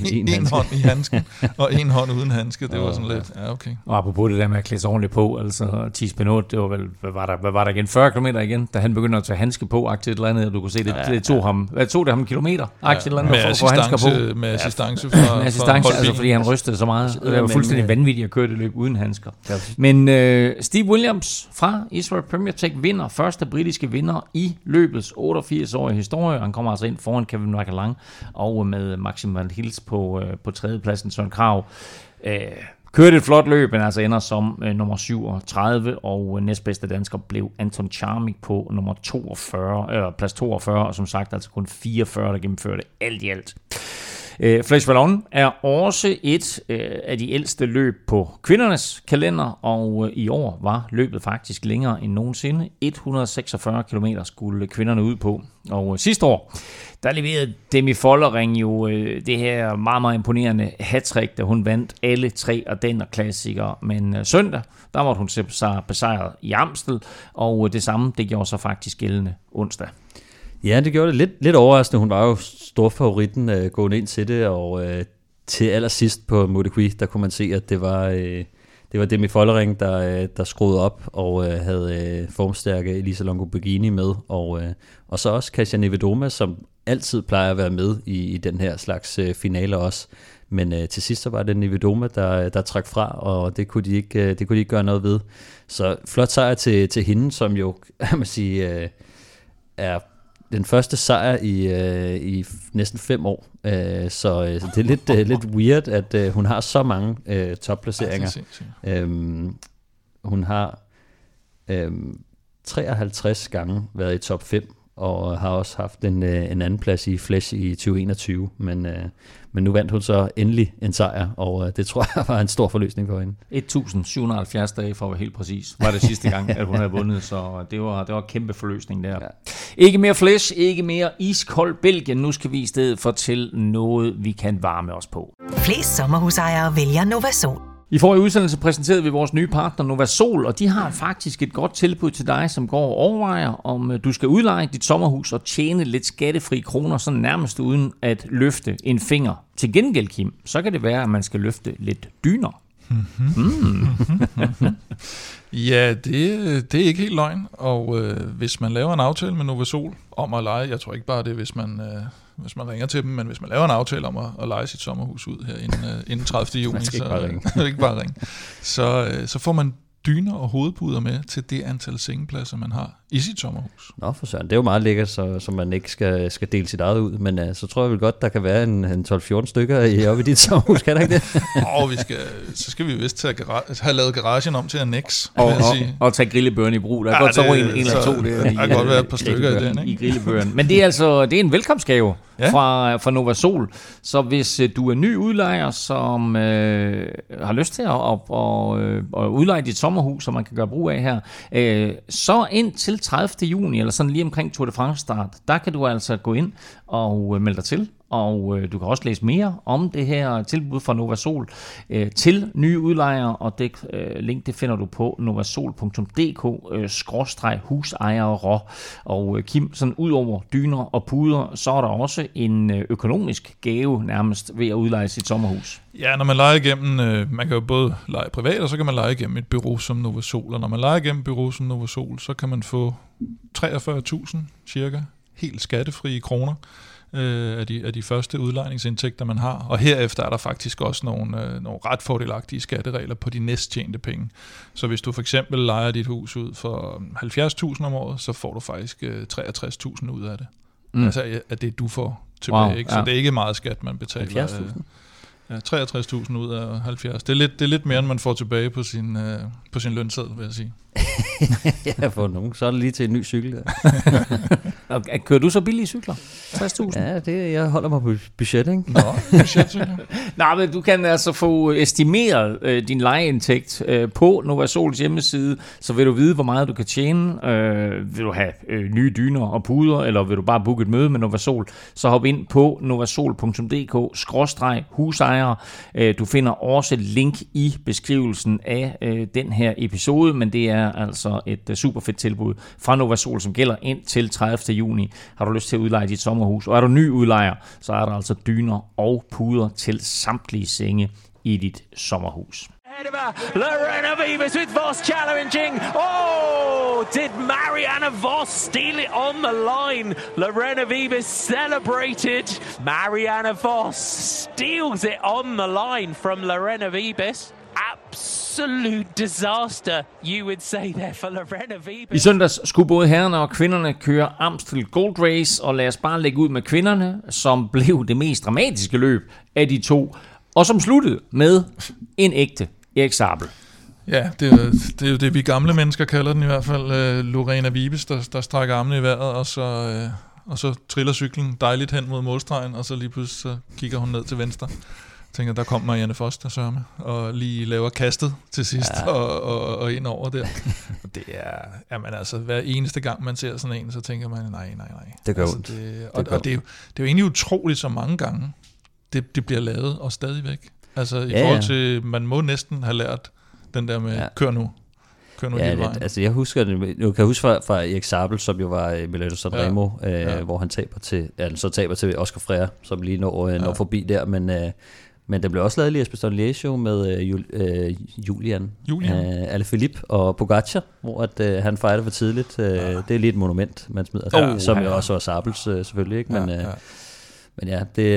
en hånd i handsken, og en hånd uden handske. Det var sådan lidt, ja, okay. Og apropos det der med at klæde sig ordentligt på, altså Thies Benoit, det var vel, hvad var der igen? 40 km igen, da han begyndte at tage handske på, aktivt et eller andet, og du kunne se, det tog ham kilometer, aktivt et eller andet, for handsker på. Med assistance fra altså fordi han rystede så meget. Det var fuldstændig vanvittigt at køre det løb uden handsker. Men Steve Williams fra Israel Premier Tech vinder, første britiske vinder i løbets 88-årige historie. Han kommer altså ind foran Kevin Wackerlang, og med Maxim van Gils på tredjepladsen. Søren Kragh kørte et flot løb, men altså ender som nummer 37, og næstbedste dansker blev Anton Charmik på nummer 42, plads 42, og som sagt altså kun 44, der gennemførte alt i alt. Flèche Wallonne er også et af de ældste løb på kvindernes kalender, og i år var løbet faktisk længere end nogensinde. 146 km skulle kvinderne ud på, og sidste år, der leverede Demi Follering jo det her meget, meget imponerende hattrick, da hun vandt alle 3 Ardenner-klassikere. Men søndag, der var hun besejret i Amstel, og det samme, det gjorde så faktisk gældende onsdag. Ja, det gjorde det lidt overraskende. Hun var jo stor favoritten gående ind til det, og til allersidst på Mur de Huy, der kunne man se, at det var Demi Follering, der skruede op og havde formstærke Elisa Longo-Borghini med, og så også Kasia Niewiadoma, som altid plejer at være med i den her slags finale også. Men til sidst så var det Niewiadoma, der trak fra, og det kunne de ikke gøre noget ved. Så flot sejr til hende, som jo, kan man sige, er den første sejr i næsten 5 år. Så det er lidt weird, at hun har så mange topplaceringer. Hun har 53 gange været i top 5 og har også haft en anden plads i Flesh i 2021, men nu vandt hun så endelig en sejr, og det tror jeg var en stor forløsning for hende. 1770 dage, for at være helt præcis, var det sidste gang, at hun havde vundet, så det var en kæmpe forløsning der. Ja. Ikke mere Flesh, ikke mere iskold Belgien, nu skal vi i stedet fortælle noget, vi kan varme os på. Flest sommerhusejere vælger Novasol. I forrige udsendelse præsenterede vi vores nye partner Novasol, og de har faktisk et godt tilbud til dig, som går og overvejer, om du skal udleje dit sommerhus og tjene lidt skattefri kroner, sådan nærmest uden at løfte en finger. Til gengæld, Kim, så kan det være, at man skal løfte lidt dyner. Ja, det er ikke helt løgn, og hvis man laver en aftale med Novasol om at leje, jeg tror ikke bare det, hvis man ringer til dem, men hvis man laver en aftale om at leje sit sommerhus ud her inden 30. juni, så får man dyner og hovedpuder med til det antal sengepladser, man har i sit sommerhus. Nå for søren, det er jo meget lækkert, så man ikke skal dele sit eget ud, men så tror jeg vel godt, der kan være en 12-14 stykker oppe i dit sommerhus, kan der ikke det? Så skal vi vist have lavet garagen om til annex. Og tage grillebøren i brug. Der er godt så en eller to. Der kan godt være et par stykker i den, ikke? I grillebøren. Men det er en velkomstgave fra Novasol. Så hvis du er ny udlejer, som har lyst til at udleje dit sommerhus, som man kan gøre brug af her, så indtil 30. juni, eller sådan lige omkring Tour de France start, der kan du altså gå ind og melde dig til. Og du kan også læse mere om det her tilbud fra Novasol til nye udlejere, og det link det finder du på novasol.dk/husejere. Og Kim, sådan ud over dyner og puder, så er der også en økonomisk gave nærmest ved at udleje sit sommerhus. Ja, når man lejer igennem, man kan jo både leje privat, og så kan man leje igennem et bureau som Novasol. Og når man lejer igennem et bureau som Novasol, så kan man få 43.000 cirka helt skattefrie kroner af de første udlejningsindtægter, man har. Og herefter er der faktisk også nogle ret fordelagtige skatteregler på de næsttjente penge. Så hvis du for eksempel lejer dit hus ud for 70.000 om året, så får du faktisk 63.000 ud af det. Altså at det du får tilbage. Wow, ikke? Så det er ikke meget skat, man betaler. 70.000? Ja, 63.000 ud af 70. Det er lidt mere, end man får tilbage på sin lønseddel, vil jeg sige. Ja, for nogen. Så er det lige til en ny cykel. Der. Og kører du så billige cykler? 60.000? Ja, jeg holder mig på budget, ikke? Nå, budgetcykler. Nej, men du kan altså få estimeret din lejeindtægt på Novasols hjemmeside, så vil du vide, hvor meget du kan tjene. Vil du have nye dyner og puder, eller vil du bare booke et møde med Novasol, så hop ind på novasol.dk/husejere. Du finder også et link i beskrivelsen af den her episode, men det er altså et super fedt tilbud fra Novasol, som gælder indtil 30. juni. Har du lyst til at udleje dit sommerhus, og er du ny udlejer, så er der altså dyner og puder til samtlige senge i dit sommerhus. Lorena Wiebes with Voss challenging. Oh, did Marianne Voss steal it on the line? Lorena Wiebes celebrated. Marianne Voss steals it on the line from Lorena Wiebes. Absolute disaster, you would say there for Lorena Wiebes. I søndags skulle både herrerne og kvinderne køre Amstel Gold Race, og lad os bare lægge ud med kvinderne, som blev det mest dramatiske løb af de to, og som sluttede med en ægte Erik Zabel. Ja, det er jo det, vi gamle mennesker kalder den i hvert fald. Lorena Wiebes, der strækker armene i vejret, og så triller cyklen dejligt hen mod målstregen, og så lige pludselig så kigger hun ned til venstre. Tænker, der kom Marianne Voss, der sørger med, og lige laver kastet til sidst, og ind over der. Og det er, jamen altså, hver eneste gang man ser sådan en, så tænker man, nej. Det gør altså, ondt. Og det er jo egentlig utroligt, så mange gange det bliver lavet, og stadigvæk. Altså i forhold til, man må næsten have lært den der med, kør nu hele vejen. Altså jeg husker det, jeg kan huske fra Erik Zabel, som jo var Milano Sanremo, hvor han taber til Oscar Freire, som lige når forbi der, men der blev også lavet lige Bastogne-Liège med Julian Alaphilippe og Pogacar, hvor at, han fejrede for tidligt. Det er lige et monument, man smider, som jo også var Zabels selvfølgelig, ikke? Men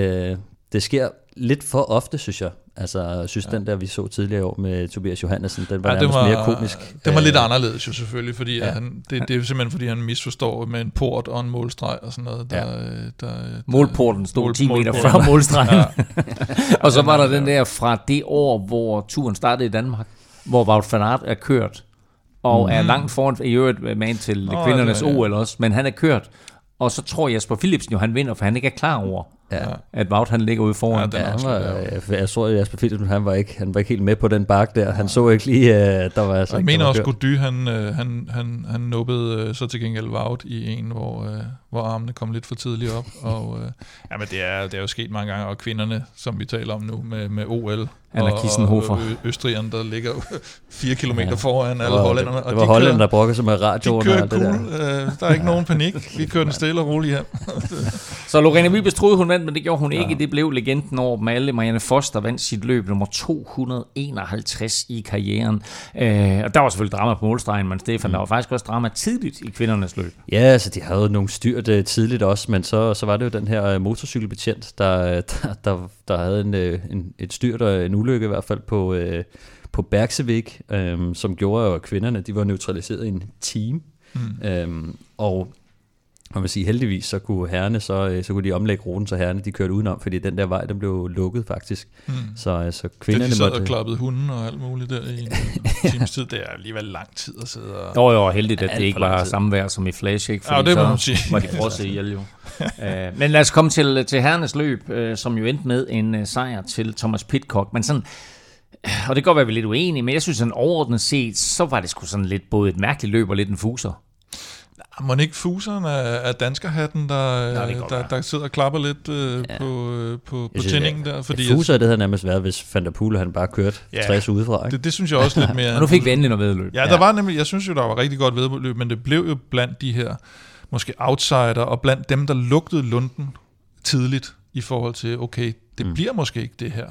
det sker lidt for ofte, synes jeg. Altså, jeg synes den der, vi så tidligere i år med Tobias Johannesen, den var nærmest mere komisk. Den var lidt anderledes jo selvfølgelig, fordi det er jo simpelthen, fordi han misforstår med en port og en målstreg og sådan noget. Målporten stod 10 meter fra målstregen. Og så var der den der fra det år, hvor turen startede i Danmark, hvor Wout van Aert er kørt, og er langt foran, i øvrigt med til kvindernes OL også, men han er kørt, og så tror Jasper Philipsen jo, han vinder, for han ikke er klar over, at Wout han ligger ude foran. Jeg tror, at Jasper Philipsen, han var ikke helt med på den bakke der. Han så ikke lige, der var altså. Jeg mener også, Gody, han nubbede så til gengæld Wout i en, hvor armene kom lidt for tidligt op. Og men det er jo sket mange gange, og kvinderne, som vi taler om nu, med OL. Anna Kissenhofer. Og Østrigerne, der ligger 4 kilometer foran alle hollænderne. Det var hollænderne, der brokkede sig med radioen. De kører cool. Der er ikke nogen panik. Vi kører den stille og roligt hjem. Så Lorena Wiibes troede, hun vandt, men det gjorde hun ikke. Det blev legenden over dem alle. Marianne Vos, der vandt sit løb nummer 251 i karrieren. Og der var selvfølgelig drama på målstregen, men Stefan, der var faktisk også drama tidligt i kvindernes løb. Ja, altså de havde nogle styrt tidligt også, men så var det jo den her motorcykelbetjent, der havde et styrt og en ulykke i hvert fald på Bergsevik, som gjorde, at kvinderne de var neutraliseret i en time. Og man vil sige, heldigvis så kunne herrene så kunne de omlægge ruten, så herrene de kørte udenom, fordi den der vej, den blev lukket faktisk. Så kvinderne det de sad og klappede hunden og alt muligt der i en times tid. Det er alligevel lang tid at sidde og... Jo, heldigt, at det ikke var samme vejr som i Flash, ikke? Fordi det må man sige. Var de frosset ihjel jo. Men lad os komme til herrenes løb, som jo endte med en sejr til Thomas Pidcock. Men sådan, og det kan godt være, vi er lidt uenige, men jeg synes, sådan overordnet set, så var det sgu sådan lidt både et mærkeligt løb og lidt en fuser. Må ikke fuseren af danskerhatten, der sidder og klapper lidt på tændingen der? Fordi fuser det havde nærmest været, hvis Van der Poel han bare kørte 60 udefra. Det synes jeg også lidt mere. Og nu fik vi endelig noget vedløb. Ja, der var nemlig, jeg synes jo, der var rigtig godt vedløb, men det blev jo blandt de her måske outsider, og blandt dem, der lugtede lunden tidligt i forhold til, okay, det bliver måske ikke det her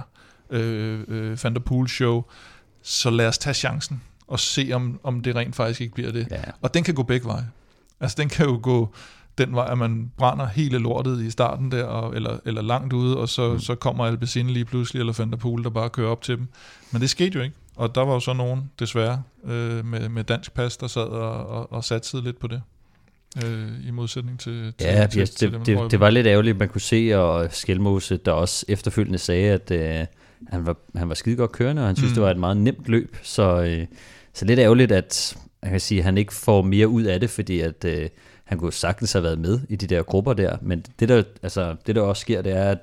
Van der Poel show, så lad os tage chancen og se, om det rent faktisk ikke bliver det. Ja. Og den kan gå begge veje. Altså, den kan jo gå den vej, at man brænder hele lortet i starten der, eller langt ude, og så kommer Alpecin lige pludselig, eller Van der Poel, der bare kører op til dem. Men det skete jo ikke. Og der var jo så nogen, desværre, med dansk pas, der sad og satsede lidt på det. I modsætning til det var lidt ærgerligt, man kunne se, og Skelmose, der også efterfølgende sagde, at han var skidegodt kørende, og han synes, det var et meget nemt løb. Så lidt ærgerligt, at jeg kan sige, at han ikke får mere ud af det, fordi at han kunne sagtens have været med i de der grupper der. Men det der også sker, det er,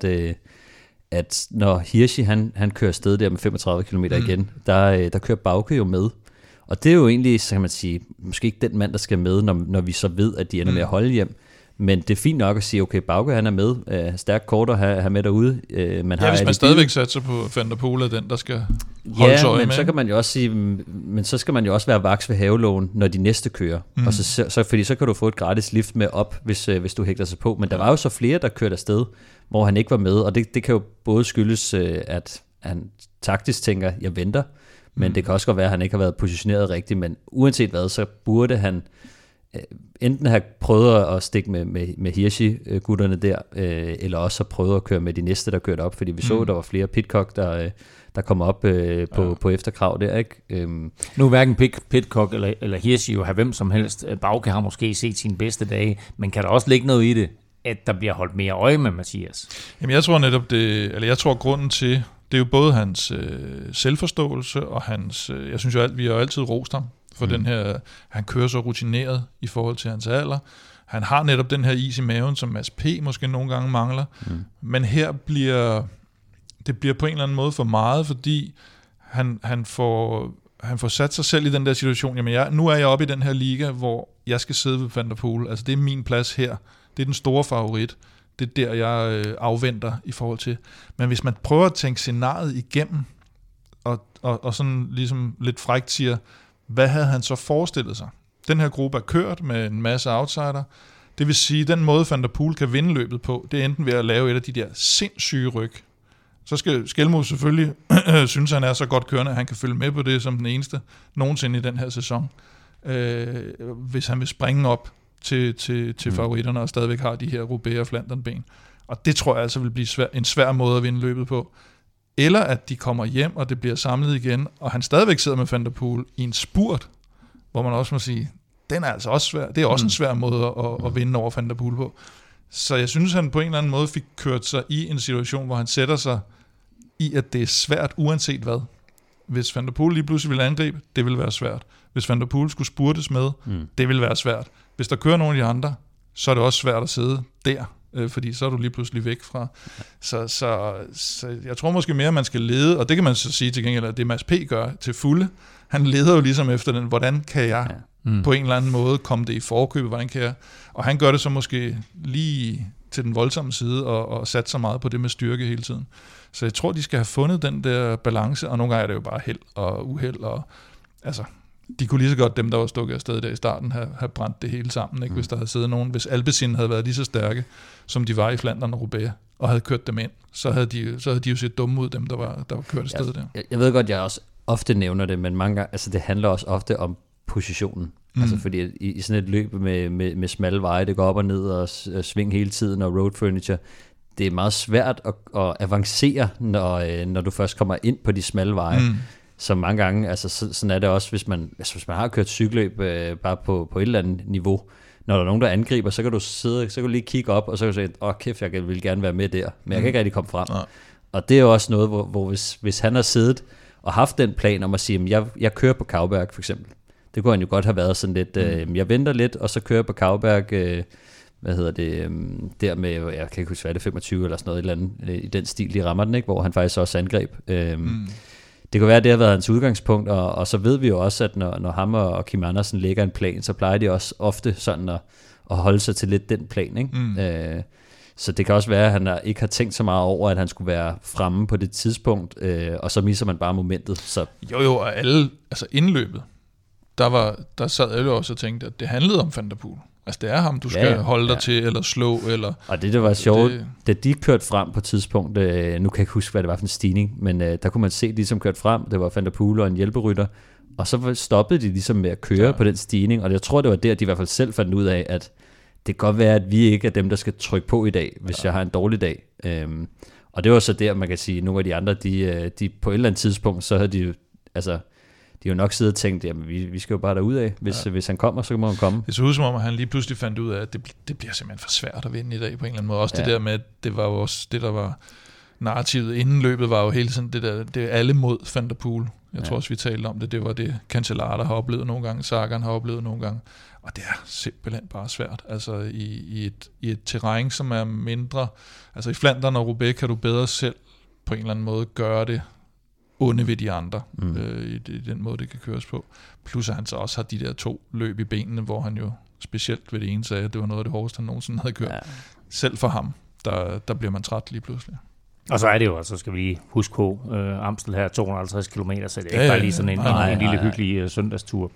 at når Hirschi han kører afsted der med 35 km igen, der kører Bauke jo med. Og det er jo egentlig, så kan man sige, måske ikke den mand, der skal med, når vi så ved, at de ender med at holde hjem. Men det er fint nok at sige, okay, Bauke han er med, stærkt kort at have med derude. Hvis man stadigvæk satser på Van der Poel, den der skal holde sig men med. Så kan man jo også sige, men så skal man jo også være vaks ved havelågen, når de næste kører. Og fordi så kan du få et gratis lift med op, hvis du hægter sig på. Men der var jo så flere, der kørte afsted, hvor han ikke var med, og det kan jo både skyldes, at han taktisk tænker, jeg venter, men det kan også godt være, at han ikke har været positioneret rigtigt, men uanset hvad, så burde han enten have prøvet at stikke med Hirschi-gutterne der, eller også have prøvet at køre med de næste, der kørte op, fordi vi så, der var flere Pidcock, der kom op på efterkrav der, ikke? Nu hverken Pidcock eller Hirschi jo har hvem som helst. Bauke har måske set sine bedste dage, men kan der også ligge noget i det, at der bliver holdt mere øje med Mathias? Jamen jeg tror netop jeg tror grunden til, det er jo både hans selvforståelse og hans, jeg synes jo vi har jo altid rost ham for den her, han kører så rutineret i forhold til hans alder. Han har netop den her is i maven, som Mads P. måske nogle gange mangler. Men her bliver på en eller anden måde for meget, fordi han får sat sig selv i den der situation. Jamen nu er jeg oppe i den her liga, hvor jeg skal sidde ved Van der Poel. Altså det er min plads her. Det er den store favorit. Det er der, jeg afventer i forhold til. Men hvis man prøver at tænke scenariet igennem, og sådan ligesom lidt frækt siger, hvad havde han så forestillet sig? Den her gruppe er kørt med en masse outsider. Det vil sige, den måde Van der Poel kan vinde løbet på, det er enten ved at lave et af de der sindssyge ryg. Så skal Skelmose selvfølgelig synes, han er så godt kørende, at han kan følge med på det som den eneste nogensinde i den her sæson. Hvis han vil springe op til favoritterne og stadigvæk har de her Roubaix og Flandernben. Og det tror jeg altså vil blive en svær måde at vinde løbet på. Eller at de kommer hjem, og det bliver samlet igen, og han stadigvæk sidder med Van der Poel i en spurt, hvor man også må sige, den er altså også svær. Det er også en svær måde at vinde over Van der Poel på. Så jeg synes, han på en eller anden måde fik kørt sig i en situation, hvor han sætter sig i, at det er svært uanset hvad. Hvis Van der Poel lige pludselig ville angribe, det ville være svært. Hvis Van der Poel skulle spurtes med, det ville være svært. Hvis der kører nogle af de andre, så er det også svært at sidde der, fordi så er du lige pludselig væk fra. Så jeg tror måske mere, at man skal lede, og det kan man så sige til gengæld, at det Mads P. gør til fulde. Han leder jo ligesom efter den, hvordan kan jeg på en eller anden måde komme det i forkøbet, hvordan kan jeg, og han gør det så måske lige til den voldsomme side, og sat så meget på det med styrke hele tiden. Så jeg tror, de skal have fundet den der balance, og nogle gange er det jo bare held og uheld, og altså, de kunne lige så godt, dem der var stukket afsted der i starten, have brændt det hele sammen, ikke? Hvis der havde siddet nogen, hvis Alpecin havde været lige så stærke, som de var i Flandern og Roubaix, og havde kørt dem ind, så havde de jo set dumme ud, dem der var kørt afsted der. Jeg ved godt, jeg også ofte nævner det, men mange gange, altså det handler også ofte om positionen. Altså fordi i sådan et løb med smalle veje, det går op og ned og sving hele tiden, og road furniture, det er meget svært at avancere, når du først kommer ind på de smalle veje. Så mange gange, altså sådan er det også, hvis man har kørt cykelløb bare på et eller andet niveau. Når der er nogen, der angriber, så kan du sidde, så kan du lige kigge op, og så kan du sige, kæft, jeg vil gerne være med der, men jeg kan ikke rigtig komme frem. Og det er jo også noget, hvor hvis han har siddet og haft den plan om at sige, jeg kører på Kauberg for eksempel. Det kunne han jo godt have været sådan lidt, jeg venter lidt, og så kører jeg på Kauberg, der med, jeg kan ikke huske, hvad det 25 eller sådan noget, eller andet, i den stil, de rammer den, ikke, hvor han faktisk også angreb. Det kan være, at det har været hans udgangspunkt, og så ved vi jo også, at når ham og Kim Andersen lægger en plan, så plejer de også ofte sådan at holde sig til lidt den plan, ikke? Så det kan også være, at han ikke har tænkt så meget over, at han skulle være fremme på det tidspunkt, og så misser man bare momentet. Så. Jo, og alle, altså indløbet, der sad alle også og tænkte, at det handlede om Van der Poel. Altså det er ham, du skal holde dig til, eller slå, eller... Og det var sjovt, da de kørte frem på et tidspunkt, nu kan jeg ikke huske, hvad det var for en stigning, men der kunne man se, de som kørte frem, det var Van der Poel og en hjælperytter, og så stoppede de ligesom med at køre på den stigning, og jeg tror, det var der, de i hvert fald selv fandt ud af, at det kan godt være, at vi ikke er dem, der skal trykke på i dag, hvis jeg har en dårlig dag. Og det var så der, man kan sige, nogle af de andre, de på et eller andet tidspunkt, så havde de jo, altså... De har jo nok siddet og tænkt, jamen vi skal jo bare derud af. Hvis han kommer, så må han komme. Det så ud som om, at han lige pludselig fandt ud af, at det bliver simpelthen for svært at vinde i dag på en eller anden måde. Også det der med, at det var jo også det, der var narrativet inden løbet, var jo hele tiden det er alle mod Van der Poel. Jeg tror også, vi talte om det. Det var det, Cancellara har oplevet nogle gange, Sagan har oplevet nogle gange. Og det er simpelthen bare svært. Altså i et terræn, som er mindre... Altså i Flandern og Roubaix kan du bedre selv på en eller anden måde gøre det onde ved de andre, i den måde, det kan køres på. Plus at han så også har de der 2 løb i benene, hvor han jo specielt ved det ene sagde, at det var noget af det hårdeste, han nogensinde havde kørt. Ja. Selv for ham, der bliver man træt lige pludselig. Og så er det jo, så skal vi lige huske på, Amstel her 250 km, så det er ikke bare lige sådan en lille hyggelig søndagstur.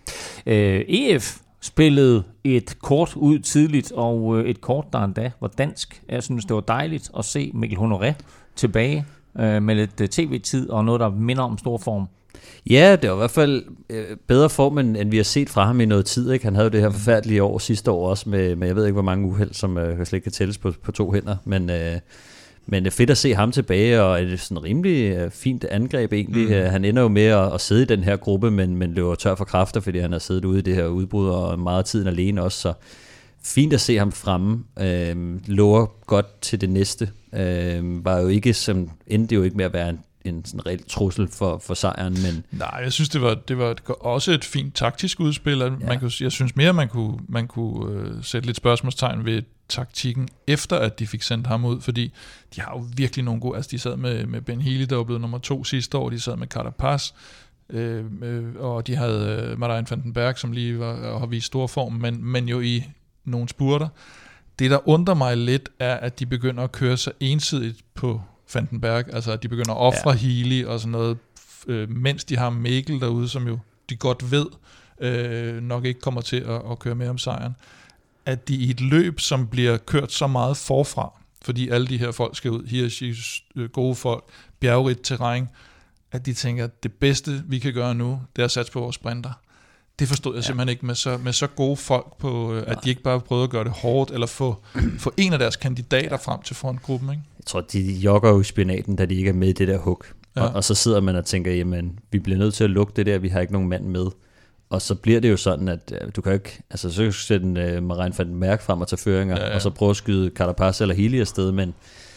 EF spillede et kort ud tidligt, og et kort, der endda var dansk. Jeg synes, det var dejligt at se Mikkel Honoré tilbage med lidt tv-tid og noget, der minder om stor form. Ja, det var i hvert fald bedre form, end vi har set fra ham i noget tid. Ikke? Han havde jo det her forfærdelige år sidste år også, med jeg ved ikke, hvor mange uheld, som slet ikke kan tælles på 2 hænder. Men det er fedt at se ham tilbage, og et sådan rimelig fint angreb egentlig. Han ender jo med at sidde i den her gruppe, men løber tør for kræfter, fordi han har siddet ude i det her udbrud, og meget tiden alene også, så fint at se ham fremme, lover godt til det næste. Var jo ikke som endte jo ikke med at være en sådan reel trussel for sejren, men nej, jeg synes det var også et fint taktisk udspil. Jeg synes mere man kunne sætte lidt spørgsmålstegn ved taktikken efter at de fik sendt ham ud, fordi de har jo virkelig nogle gode. Altså de sad med Ben Healy, der var blevet nummer 2 sidste år. De sad med Carapaz, og de havde Marijn van den Berg, som lige har vist stor form, men jo i nogle spurter. Det, der undrer mig lidt, er, at de begynder at køre sig ensidigt på Van den Berg, altså at de begynder at ofre Healy og sådan noget, mens de har Mikkel derude, som jo de godt ved, nok ikke kommer til at køre med om sejren. At de i et løb, som bliver kørt så meget forfra, fordi alle de her folk skal ud, Hirschi, gode folk, bjergrigt terræn, at de tænker, at det bedste, vi kan gøre nu, det er at satse på vores sprinter. Det forstod jeg simpelthen ikke med så gode folk på, at de ikke bare prøvede at gøre det hårdt, eller få en af deres kandidater frem til frontgruppen, ikke? Jeg tror, de jogger jo i spinaten, da de ikke er med i det der hug. Ja. Og så sidder man og tænker, jamen, vi bliver nødt til at lukke det der, vi har ikke nogen mand med. Og så bliver det jo sådan, at du kan ikke, altså så kan du sætte Marijn van den Berg frem og tage føringer, og så prøve at skyde Carapaz eller Healy afsted,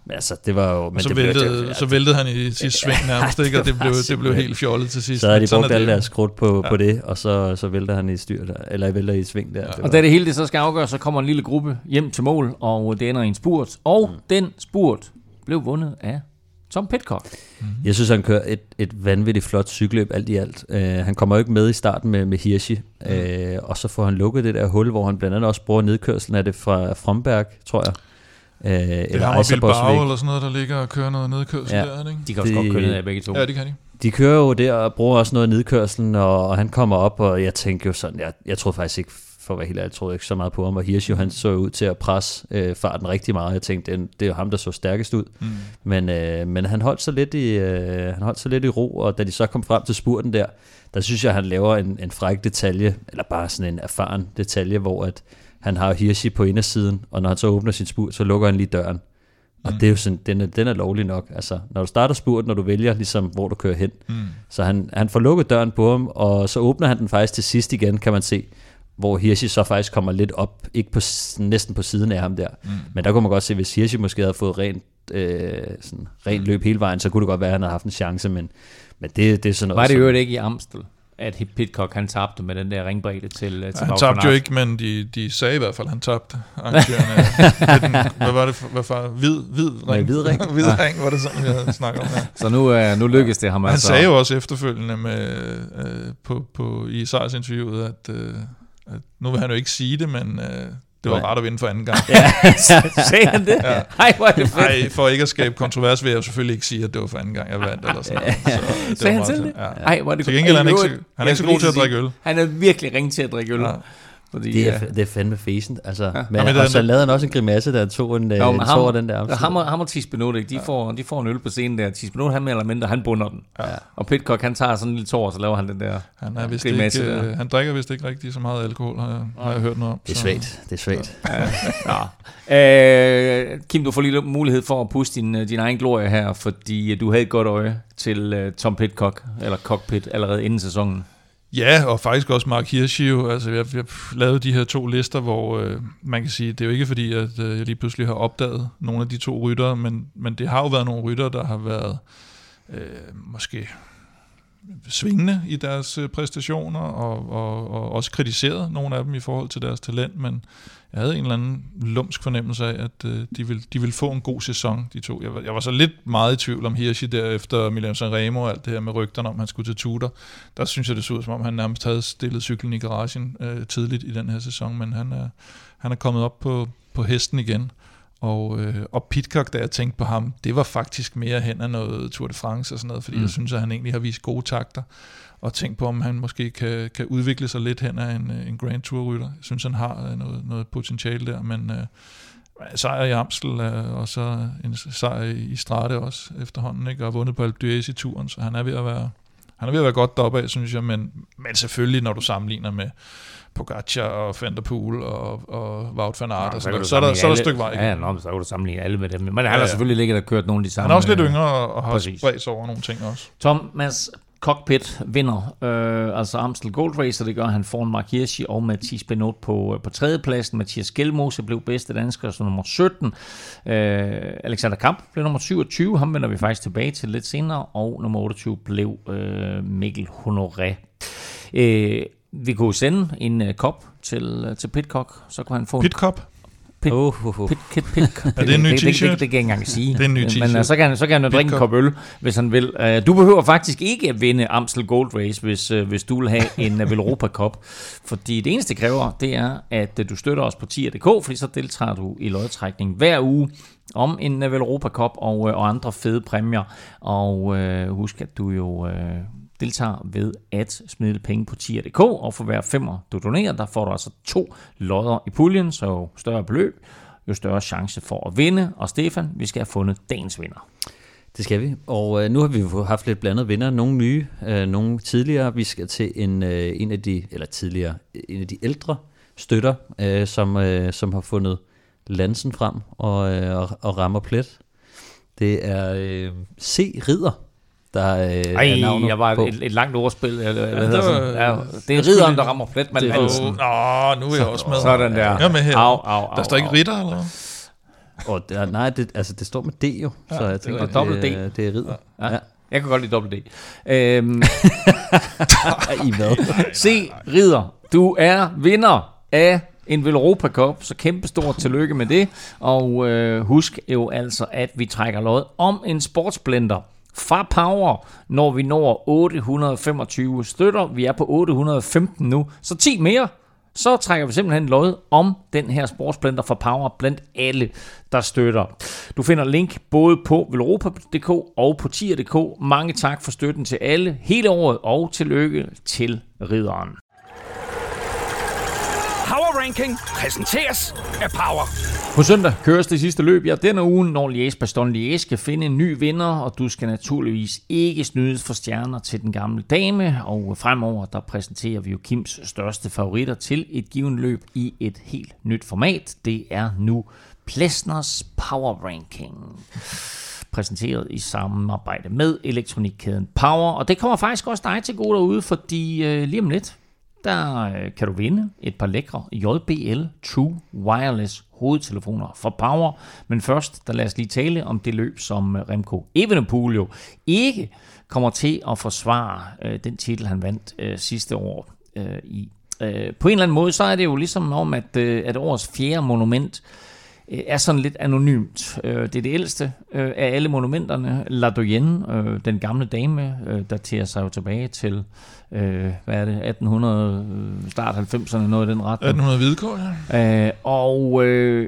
Altså, det var jo... Men så væltede han i sidste sving nærmest, ikke? Og det blev helt fjollet til sidst. Så havde de brugt alle deres krudt på det, og så vælter han i styr der, eller vælter i sving der. Og da det hele det så skal afgøre, så kommer en lille gruppe hjem til mål, og det ender i en spurt. Og den spurt blev vundet af Tom Pidcock. Jeg synes, han kører et vanvittigt flot cykelløb alt i alt. Han kommer jo ikke med i starten med Hirschi, og så får han lukket det der hul, hvor han blandt andet også bruger nedkørslen af det fra Fromberg, tror jeg. Det har Bilbao eller sådan noget, der ligger og kører noget nedkørsel der, ikke? De kan også godt køre ned af begge to. Ja, det kan de. De kører jo der og bruger også noget nedkørslen, og han kommer op, og jeg tænker jo sådan, jeg troede faktisk ikke, for at være helt ærlig, jeg troede ikke så meget på ham, og Hirschi, han så ud til at presse farten rigtig meget. Jeg tænkte, det er jo ham, der så stærkest ud. Men han holdt sig lidt i ro, og da de så kom frem til spurten der synes jeg, han laver en fræk detalje, eller bare sådan en erfaren detalje, hvor at han har Hirschi på indersiden, og når han så åbner sin spurt, så lukker han lige døren. Og det er jo sådan, den er lovlig nok. Altså, når du starter spurt, når du vælger, ligesom, hvor du kører hen. Så han får lukket døren på ham, og så åbner han den faktisk til sidst igen, kan man se, hvor Hirschi så faktisk kommer lidt op, ikke på, næsten på siden af ham der. Men der kunne man godt se, hvis Hirschi måske havde fået rent løb hele vejen, så kunne det godt være, at han havde haft en chance, men det er sådan noget. Var det jo ikke i Amstel, at Pidcock han tabte med den der ringbredde til han tabte jo ikke, men de sagde i hvert fald, at han tabte arrangørerne. Hvad var det? Hvid ring? Hvid ring. Hvid ring, var det sådan, vi havde snakket om. Ja. Så nu lykkedes det ham. Han sagde jo også efterfølgende i Sejrs-interviewet, at nu vil han jo ikke sige det, men det var rart at vinde for anden gang. Ja, sagde han det? Ja. Ej, hvor er det fedt. Ej, for ikke at skabe kontrovers, vil jeg jo selvfølgelig ikke sige, at det var for anden gang, jeg vandt. Eller sådan. Så sagde han selv det? Ja. Ej, hvor er det til gengæld han er ikke så god til at drikke øl. Han er virkelig ringe til at drikke øl. Ja. Fordi, det er fandme fæsent. Altså, men så lavede han også en grimasse, der tog en tår den der. Ham og Thies Benoit, de får en øl på scenen der. Thies Benoit, han med eller mindre, han bunder den. Ja. Og Pidcock, han tager sådan en lille tår, og så laver han den der grimasse der. Han drikker vist ikke rigtig så meget alkohol, har jeg hørt noget om. Det er svagt. Kim, du får lige mulighed for at puste din egen glorie her, fordi du havde et godt øje til Tom Pidcock, eller Cockpit, allerede inden sæsonen. Ja, og faktisk også Mark Hirschi. Altså, jeg lavede de her 2 lister, hvor man kan sige, det er jo ikke fordi, at jeg lige pludselig har opdaget nogle af de 2 ryttere, men det har jo været nogle ryttere, der har været måske svingende i deres præstationer, og også kritiseret nogle af dem i forhold til deres talent, men jeg havde en eller anden lumsk fornemmelse af, at de ville få en god sæson, de 2. Jeg var så lidt meget i tvivl om Hirschi der efter Milan Sanremo og alt det her med rygterne om, han skulle til Tudor. Der synes jeg, det så ud, som om han nærmest havde stillet cyklen i garagen tidligt i den her sæson, men han er kommet op på hesten igen. Og Pidcock, da jeg tænkte på ham, det var faktisk mere hen af noget Tour de France og sådan noget, fordi jeg synes, at han egentlig har vist gode takter, og tænkt på, om han måske kan udvikle sig lidt hen af en Grand Tour-rytter. Jeg synes, han har noget potentiale der, men sejr i Amstel, og så en sejr i Strade også efterhånden, ikke? Og vundet på Alpe d'Huez i turen, så han er ved at være godt deroppe af, synes jeg, men selvfølgelig, når du sammenligner med Pogacar og Van der Poel og Wout van Aert, så er der et stykke vej. Ja, så kan du sammenligne alle med dem. Men han har selvfølgelig ligget og kørt nogle af de samme. Han er også lidt yngre og har spredt over nogle ting også. Thomas Cockpit vinder altså Amstel Gold Race, og det gør han foran Mark Hirschi og Mathies Benoit på 3. pladsen. Mathias Gjelmose blev bedste dansker som nummer 17. Alexander Kamp blev nummer 27. Ham vender vi faktisk tilbage til lidt senere. Og nummer 28 blev Mikkel Honoré. Vi kunne sende en kop til Pidcock, så kunne han få Pidcock? Er det en ny t-shirt? Det kan jeg ikke engang sige. Det er en ny t-shirt. Men så kan han jo drikke en kop øl, hvis han vil. Du behøver faktisk ikke at vinde Amstel Gold Race, hvis du vil have en Velropa Cup. Fordi det eneste, det kræver, det er, at du støtter os på tier.dk, fordi så deltager du i lodtrækning hver uge om en Velropa Cup og andre fede præmier. Og husk, at du jo deltager ved at smide penge på tier.dk, og for hver 5'er du donerer, der får du altså 2 lodder i puljen, så større beløb, jo større chance for at vinde. Og Stefan, vi skal have fundet dagens vinder. Det skal vi, og nu har vi jo haft lidt blandet vinder, nogle nye, nogle tidligere. Vi skal til en af de ældre støtter, som har fundet lansen frem og rammer plet. Det er C. Ridder, der er navnet jeg var på. Et langt ordspil. Det er ridderen, der rammer plet med lansen. Nu er jeg også med. Sådan der. Jeg er med her. Au. Der står ikke ritter, eller? Og det står med D jo, så jeg tænker, det er det er ridder. Ja. Jeg kan godt lide dobbelt D. I hvad? Se, Ridder, du er vinder af en Velropa Cup, så kæmpe stort tillykke med det. Og husk jo altså, at vi trækker lod om en sportsblender fra Power, når vi når 825 støtter. Vi er på 815 nu, så 10 mere. Så trækker vi simpelthen lod om den her sportsblender fra Power blandt alle, der støtter. Du finder link både på velropa.dk og på tier.dk. Mange tak for støtten til alle hele året, og tillykke til Ridderen. Power Ranking præsenteres af Power. På søndag køres det sidste løb denne uge, når Liège-Bastogne-Liège skal finde en ny vinder, og du skal naturligvis ikke snydes for stjerner til den gamle dame. Og fremover, der præsenterer vi jo Kims største favoritter til et givet løb i et helt nyt format. Det er nu Plesners Power Ranking, præsenteret i samarbejde med elektronikkæden Power. Og det kommer faktisk også dig til gode derude, fordi lige om lidt, der kan du vinde et par lækre JBL True Wireless hovedtelefoner fra Power. Men først, der lad os lige tale om det løb, som Remco Evenepoel jo ikke kommer til at forsvare den titel, han vandt sidste år i. På en eller anden måde, så er det jo ligesom om, at årets fjerde monument er sådan lidt anonymt. Det er det ældste af alle monumenterne. La Doyenne, den gamle dame, daterer sig jo tilbage til, hvad er det, 1800, start 90'erne, noget i den retning. 1800 hvidkål, ja. Og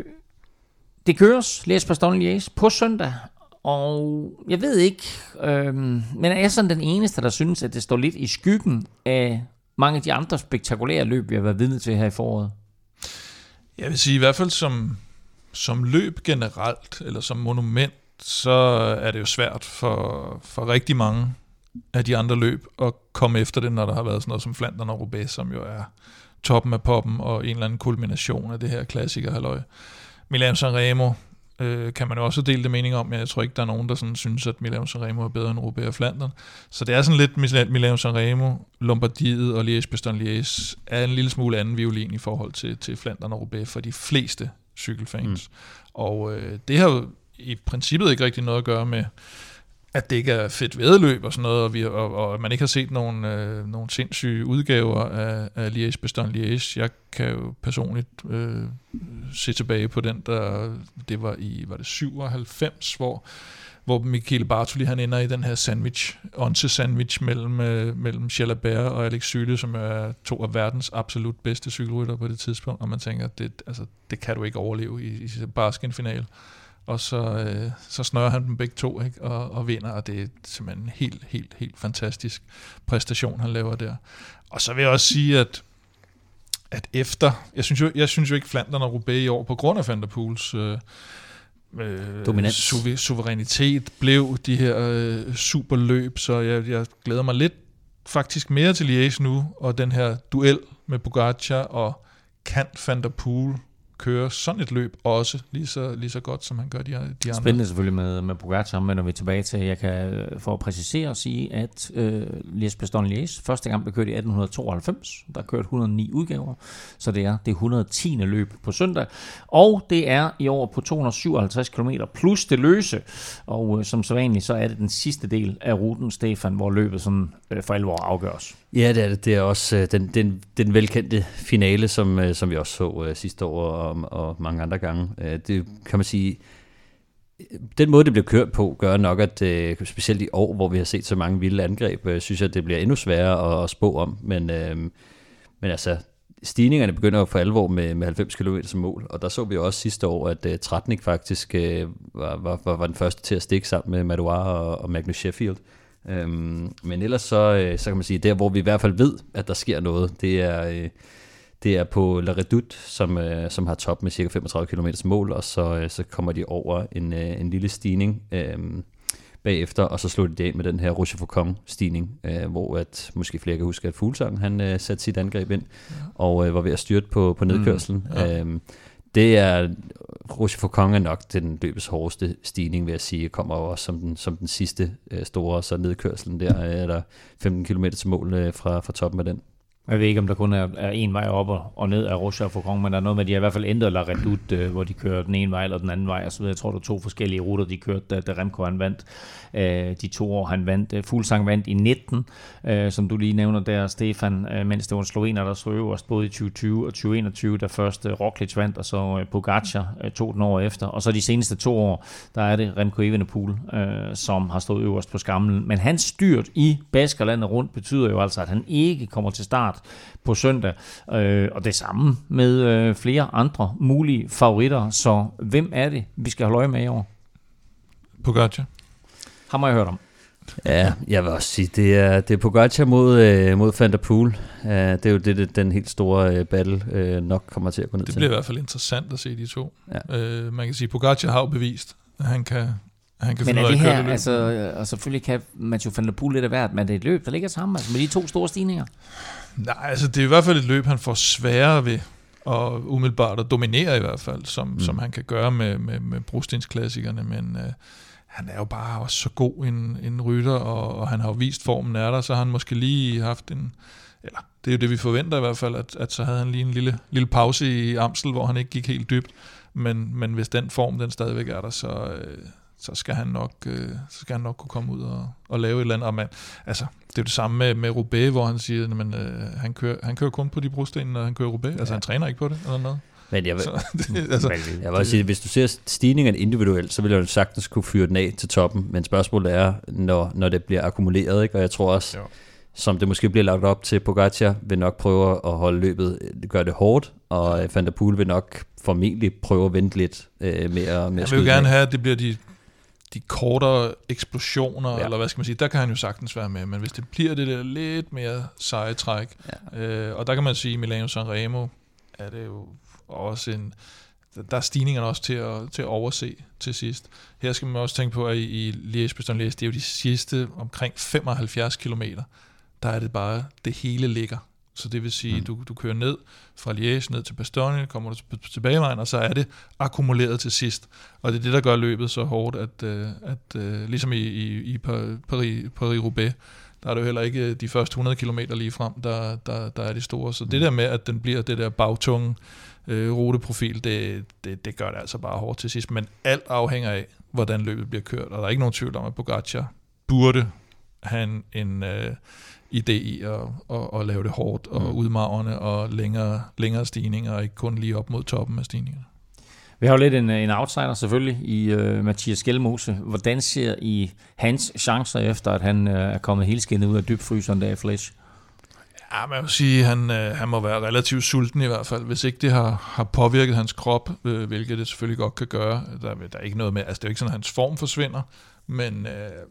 det køres, Liège-Bastogne-Liège, på søndag. Og jeg ved ikke, men er jeg sådan den eneste, der synes, at det står lidt i skyggen af mange af de andre spektakulære løb, vi har været vidne til her i foråret? Jeg vil sige, i hvert fald som løb generelt, eller som monument, så er det jo svært for rigtig mange af de andre løb at komme efter det, når der har været sådan noget som Flandern og Roubaix, som jo er toppen af poppen og en eller anden kulmination af det her klassikerhalløj. Milano-San Remo kan man jo også dele det mening om, men jeg tror ikke, der er nogen, der sådan synes, at Milano-San Remo er bedre end Roubaix og Flandern. Så det er sådan lidt Milano-San Remo, Lombardiet og Liège-Bastogne-Liège er en lille smule anden violin i forhold til Flandern og Roubaix for de fleste cykelfans. Og det har jo i princippet ikke rigtig noget at gøre med, at det ikke er fedt væddeløb og sådan noget, og at man ikke har set nogle sindssyge udgaver af Liège-Bastogne-Liège. Jeg kan jo personligt se tilbage på den, det var det 97, hvor Michele Bartoli, han ender i den her onse-sandwich mellem Jalabert og Alex Zülle, som er to af verdens absolut bedste cykelrytter på det tidspunkt, og man tænker, at det kan du ikke overleve i barsk en finale. Og så snører han dem begge to, ikke? Og vinder, og det er simpelthen en helt fantastisk præstation, han laver der. Og så vil jeg også sige, at efter, jeg synes jo ikke Flandern og Roubaix i år, på grund af Van der Poels suverænitet, blev de her superløb, så jeg glæder mig lidt faktisk mere til Liège nu, og den her duel med Pogačar, og kan Van der Poel køre sådan et løb også lige så godt, som han gør de andre. Spændende selvfølgelig med Pogačar, men når vi er tilbage til, jeg kan for at præcisere og sige, at Liège-Bastogne-Liège første gang blev kørt i 1892. Der er kørt 109 udgaver, så det er det 110. løb på søndag. Og det er i år på 257 km plus det løse. Og som så vanligt, så er det den sidste del af ruten, Stefan, hvor løbet sådan for alvor afgøres. Ja, det er det. Det er også den velkendte finale, som vi også så sidste år og mange andre gange. Det kan man sige, den måde, det bliver kørt på, gør nok, at specielt i år, hvor vi har set så mange vilde angreb, synes jeg, det bliver endnu sværere at spå om. Men altså, stigningerne begynder jo for alvor med 90 km som mål, og der så vi også sidste år, at Tratnik faktisk var den første til at stikke sammen med Madouar og Magnus Sheffield. Men ellers så kan man sige, der hvor vi i hvert fald ved, at der sker noget, det er på La Redoute, som har top med cirka 35 km mål, og så kommer de over en lille stigning bagefter, og så slår de det af med den her Rochefoucauld-stigning, hvor at måske flere kan huske, at Fuglsang, han satte sit angreb ind, og var ved at styrte på nedkørslen. Det er Rochefoucauld er nok den løbets hårdeste stigning, vil jeg sige, kommer også som den sidste store, så nedkørslen der er der 15 km til mål fra toppen af den. Jeg ved ikke, om der kun er en vej op og ned af Rocher og Faucon, men der er noget med, at de har i hvert fald ændret La Redoute, hvor de kører den ene vej eller den anden vej, og så videre. Jeg tror, der er 2 forskellige ruter, de kørte, da Remco han vandt. De 2 år, han vandt. Fuglsang vandt i 19, som du lige nævner der, Stefan, mens det var en slovener, der så øverst både i 2020 og 2021, da først Roglic vandt, og så Pogacar 2 år efter. Og så de seneste 2 år, der er det Remco Evenepoel, som har stået øverst på skamlen. Men hans styrt i Baskerlandet rundt betyder jo altså, at han ikke kommer til start på søndag. Og det samme med flere andre mulige favoritter. Så hvem er det, vi skal holde øje med i år? Pogacar. Ham har jeg hørt om. Ja, jeg vil også sige, det er Pogacar mod Van der Poel. Det er jo den helt store battle nok kommer til at gå ned til. Det bliver i hvert fald interessant at se de 2. Ja. Man kan sige, Pogacar har jo bevist, at han kan finde ud af at køre det løb. Altså, og selvfølgelig kan Mathieu van der Poel lidt af hvert, men det er et løb, der ligger sammen altså med de 2 store stigninger. Nej, altså det er i hvert fald et løb, han får sværere ved og umiddelbart at dominere i hvert fald, som han kan gøre med brostensklassikerne, men han er jo bare også så god en rytter, og han har jo vist formen er der, så har han måske lige haft eller det er jo det vi forventer i hvert fald, at så havde han lige en lille pause i Amstel, hvor han ikke gik helt dybt, men hvis den form den stadigvæk er der, så skal han nok kunne komme ud og lave et eller andet. Og altså, det er jo det samme med Roubaix, hvor han siger, at han kører kun på de brosten, når han kører Roubaix. Altså han træner ikke på det eller noget. Men jeg vil også sige, hvis du ser stigningen individuelt, så vil jeg jo sagtens kunne fyre den af til toppen. Men spørgsmålet er, når det bliver akkumuleret, ikke? Og jeg tror også, som det måske bliver lagt op til, Pogacar vil nok prøve at holde løbet, gøre det hårdt, og Van der Poel vil nok formentlig prøve at vente lidt med at jeg vil jo gerne have, at det bliver de kortere eksplosioner, eller hvad skal man sige, der kan han jo sagtens være med, men hvis det bliver det der lidt mere seje træk, og der kan man sige, Milano Sanremo er det jo også der er stigningerne også til at overse til sidst. Her skal man også tænke på, at i Liège-Bastogne-Liège, det er jo de sidste omkring 75 kilometer, der er det bare, det hele ligger. Så det vil sige, du kører ned fra Liège ned til Bastogne, kommer du tilbagevejen, og så er det akkumuleret til sidst. Og det er det, der gør løbet så hårdt, at ligesom i Paris-Roubaix, der er det jo heller ikke de første 100 kilometer lige frem, der er de store. Så det der med, at den bliver det der bagtunge ruteprofil, det gør det altså bare hårdt til sidst. Men alt afhænger af, hvordan løbet bliver kørt. Og der er ikke nogen tvivl om, at Pogacar burde have en idé i at lave det hårdt og udmagrende og længere stigninger, og ikke kun lige op mod toppen af stigningerne. Vi har jo lidt en outsider selvfølgelig i Mathias Skelmose. Hvordan ser I hans chancer efter, at han er kommet helskindet ud af dybfryseren der i Flesch? Ja, man vil sige, at han må være relativt sulten i hvert fald, hvis ikke det har påvirket hans krop, hvilket det selvfølgelig godt kan gøre. Der er ikke noget med, altså det er jo ikke sådan, at hans form forsvinder, men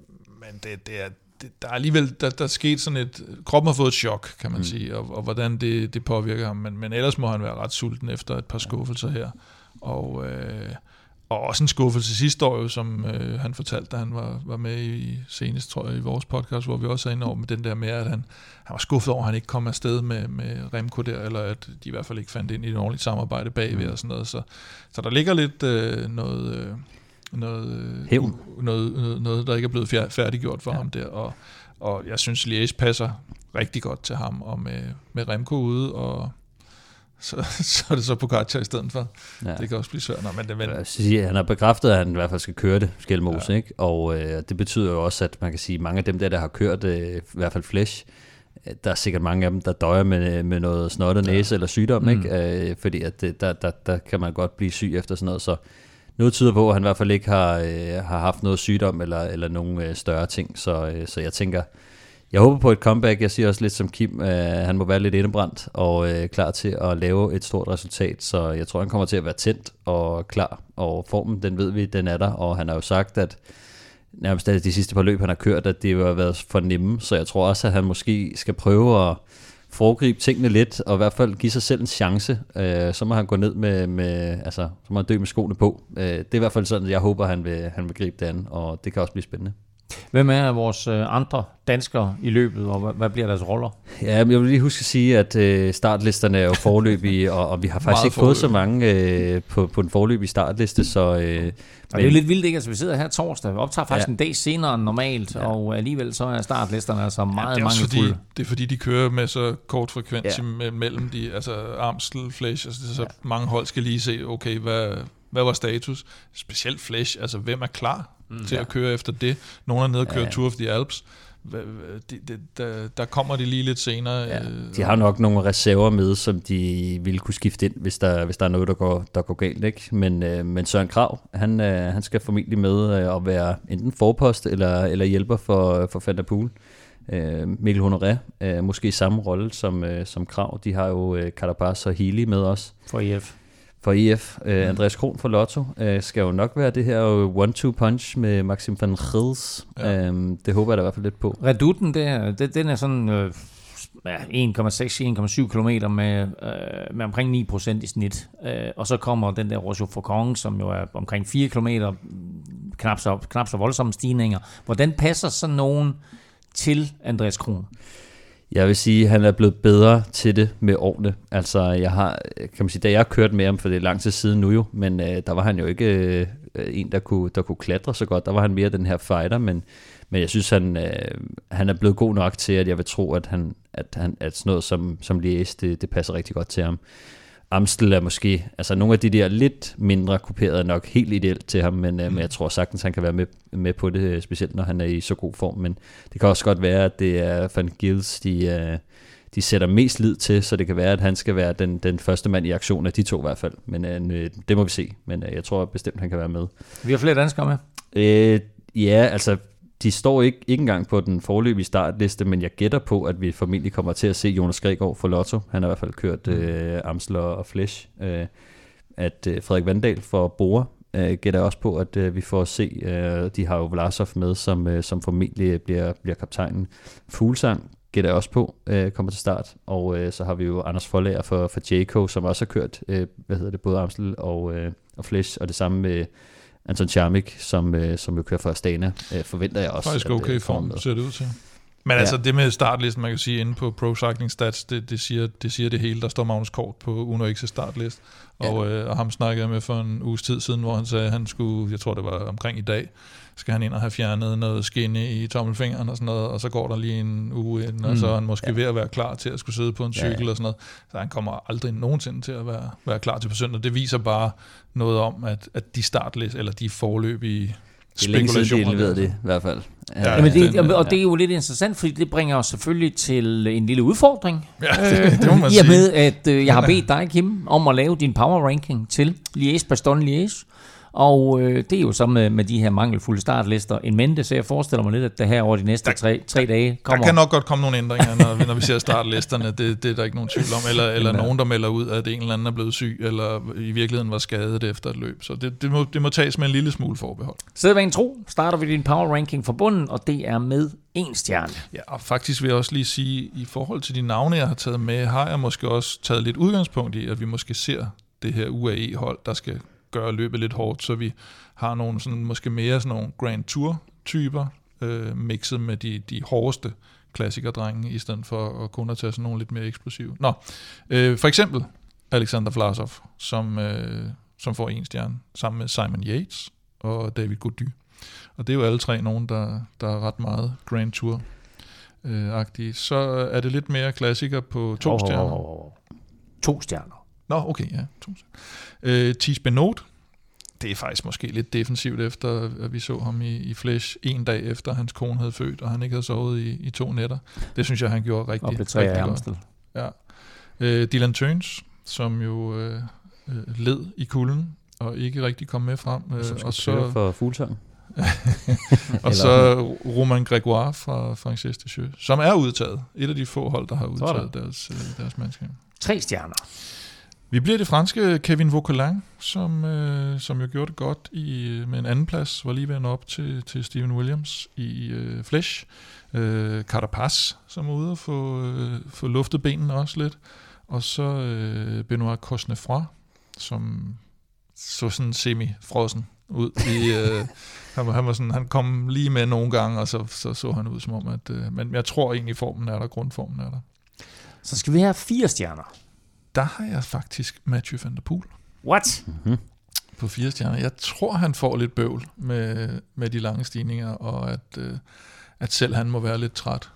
der er alligevel, der er sket sådan et, kroppen har fået et chok, kan man sige, og hvordan det påvirker ham, men ellers må han være ret sulten efter et par skuffelser her, og også en skuffelse sidste år, jo, som han fortalte, da han var med i senest, tror jeg, i vores podcast, hvor vi også er inde over med den der med, at han var skuffet over, at han ikke kom afsted med Remco der, eller at de i hvert fald ikke fandt ind i et ordentligt samarbejde bagved og sådan noget, så der ligger lidt noget, der ikke er blevet færdiggjort for ham der, og jeg synes, Liège passer rigtig godt til ham, og med Remco ude, og så er det så Pogacar i stedet for. Ja. Det kan også blive svært. Han har bekræftet, at han i hvert fald skal køre det, Skelmose, ikke? Og det betyder jo også, at man kan sige, mange af dem der har kørt, i hvert fald Flesch, der er sikkert mange af dem, der døjer med noget snottet næse eller sygdom, ikke? Fordi at der kan man godt blive syg efter sådan noget, så noget tyder på, at han i hvert fald ikke har haft noget sygdom eller nogle større ting, så jeg tænker, jeg håber på et comeback. Jeg siger også lidt som Kim, han må være lidt indebrændt og klar til at lave et stort resultat, så jeg tror, han kommer til at være tændt og klar, og formen, den ved vi, den er der, og han har jo sagt, at nærmest de sidste par løb, han har kørt, at det har været for nemme, så jeg tror også, at han måske skal prøve at foregribe tingene lidt, og i hvert fald give sig selv en chance, så må han gå ned så må han dø med skoene på. Det er i hvert fald sådan, at jeg håber, han vil gribe det an, og det kan også blive spændende. Hvem er vores andre danskere i løbet, og hvad bliver deres roller? Ja, jeg vil lige huske at sige, at startlisterne er jo foreløbige, og vi har faktisk ikke fået så mange på den foreløbige startliste, så... og det er jo lidt vildt, ikke? Altså, vi sidder her torsdag, vi optager faktisk en dag senere end normalt, og alligevel så er startlisterne altså meget mangelfulde. Det er fordi, de kører med så kort frekvens mellem de, altså Amstel, Flèche, altså så mange hold skal lige se, okay, hvad var status? Specielt Flèche, altså hvem er klar til at køre efter det? Nogle er nede og kører Tour of the Alps. Der kommer de lige lidt senere. Ja, de har nok nogle reserver med, som de ville kunne skifte ind, hvis der er noget, der går galt. Ikke? Men Søren Kragh, han skal formentlig med at være enten forpost eller hjælper for Van der Poel. Mikkel Honoré, måske i samme rolle som Kragh. De har jo Carapaz og Healy med os. For EF. Andreas Kron fra Lotto skal jo nok være det her 1-2 punch med Maxim van Gils. Ja. Det håber jeg da i hvert fald lidt på. Redouten der, den er sådan 1,6-1,7 km med omkring 9% i snit. Og så kommer den der Rochefoucauld, som jo er omkring 4 km, knap så voldsomme stigninger. Hvordan passer sådan nogen til Andreas Kron? Jeg vil sige, at han er blevet bedre til det med årene. Altså, da jeg har kørt med ham, for det er lang tid siden nu jo, men der var han jo ikke en, der kunne klatre så godt. Der var han mere den her fighter, men jeg synes, han er blevet god nok til, at jeg vil tro, at sådan noget som Liège, det passer rigtig godt til ham. Amstel er måske, altså nogle af de der lidt mindre kuperede nok helt ideelt til ham, men jeg tror sagtens, han kan være med på det, specielt når han er i så god form. Men det kan også godt være, at det er Van Gils, de sætter mest lid til, så det kan være, at han skal være den første mand i aktion af de to i hvert fald. Men det må vi se, men jeg tror bestemt, han kan være med. Vi har flere danskere med? Ja, altså de står ikke engang på den foreløbige startliste, men jeg gætter på, at vi formentlig kommer til at se Jonas Gregor for Lotto. Han har i hvert fald kørt Amstel og Flèche. At Frederik Vandal for Bora gætter også på, at vi får at se. De har jo Vlasov med, som formentlig bliver kaptajnen. Fuglsang gætter også på, kommer til start. Og så har vi jo Anders Forlager for Jayco, som også har kørt både Amstel og Flèche, og det samme med Anton Charmik, som jo kører for Astana, forventer jeg også. Faktisk okay form, ser det ud til. Men altså det med startlisten, man kan sige, inde på Pro Cycling Stats, det siger det hele. Der står Magnus Kort på Uno X's startlist, og ham snakkede jeg med for en uges tid siden, hvor han sagde, at han skulle, jeg tror det var omkring i dag, skal han ind og have fjernet noget skinne i tommelfingeren og sådan noget, og så går der lige en uge ind, og så er han måske ved at være klar til at skulle sidde på en cykel og sådan noget. Så han kommer aldrig nogensinde til at være klar til på søndag. Det viser bare noget om, at de startlist, eller de forløbige spekulationer. Det er det i hvert fald. Jamen det er jo lidt interessant, fordi det bringer os selvfølgelig til en lille udfordring. Ja, det må man sige. I og med, at jeg har bedt dig, Kim, om at lave din power ranking til Liège-Bastogne-Liège. Og det er jo så med de her mangelfulde startlister en mente, så jeg forestiller mig lidt, at det her over de næste tre dage kommer. Der kan nok godt komme nogle ændringer, når vi ser startlisterne. Det er der ikke nogen tvivl om. Eller nogen, der melder ud, at en eller anden er blevet syg, eller i virkeligheden var skadet efter et løb. Så det må tages med en lille smule forbehold. Sædvanen tro, starter vi din power ranking fra bunden, og det er med 1 stjerne. Ja, og faktisk vil jeg også lige sige, i forhold til de navne, jeg har taget med, har jeg måske også taget lidt udgangspunkt i, at vi måske ser det her UAE-hold, der skal gøre løbet lidt hårdt, så vi har nogle sådan, måske mere sådan nogle Grand Tour-typer, mixet med de hårdeste klassikerdrenge, i stedet for at kun at tage sådan nogle lidt mere eksplosive. For eksempel Alexander Vlasov, som får 1 stjerne, sammen med Simon Yates og David Gaudu. Og det er jo alle tre nogen, der er ret meget Grand Tour-agtige. Så er det lidt mere klassiker på 2 stjerner. 2 stjerner. Nå, okay, ja. 2 stjerner. Thies Benoot, det er faktisk måske lidt defensivt, efter at vi så ham i Flèche 1 dag efter hans kone havde født, og han ikke havde sovet i 2 nætter. Det synes jeg, han gjorde rigtig godt. Ja. Dylan Teuns, som jo led i kulden, og ikke rigtig kom med frem. Og så for Fuglsang. Og så Romain Grégoire fra Frances Deschamps, som er udtaget. Et af de få hold, der har udtaget deres mandskab. 3 stjerner. Vi bliver det franske Kevin Vauquelin, som jo gjorde det godt med en anden plads, var lige ved at nå op til Steven Williams i Flèche. Carapaz, som er ude og få luftet benene også lidt. Og så Benoît Cosnefroid, som så sådan semi-frossen ud i... Han var sådan, han kom lige med nogle gange, og så han ud som om, at... men jeg tror egentlig, formen er der, grundformen er der. Så skal vi have 4 stjerner. Der har jeg faktisk Mathieu van der Poel. What? Mm-hmm. På 4 stjerner. Jeg tror, han får lidt bøvl med de lange stigninger, og at selv han må være lidt træt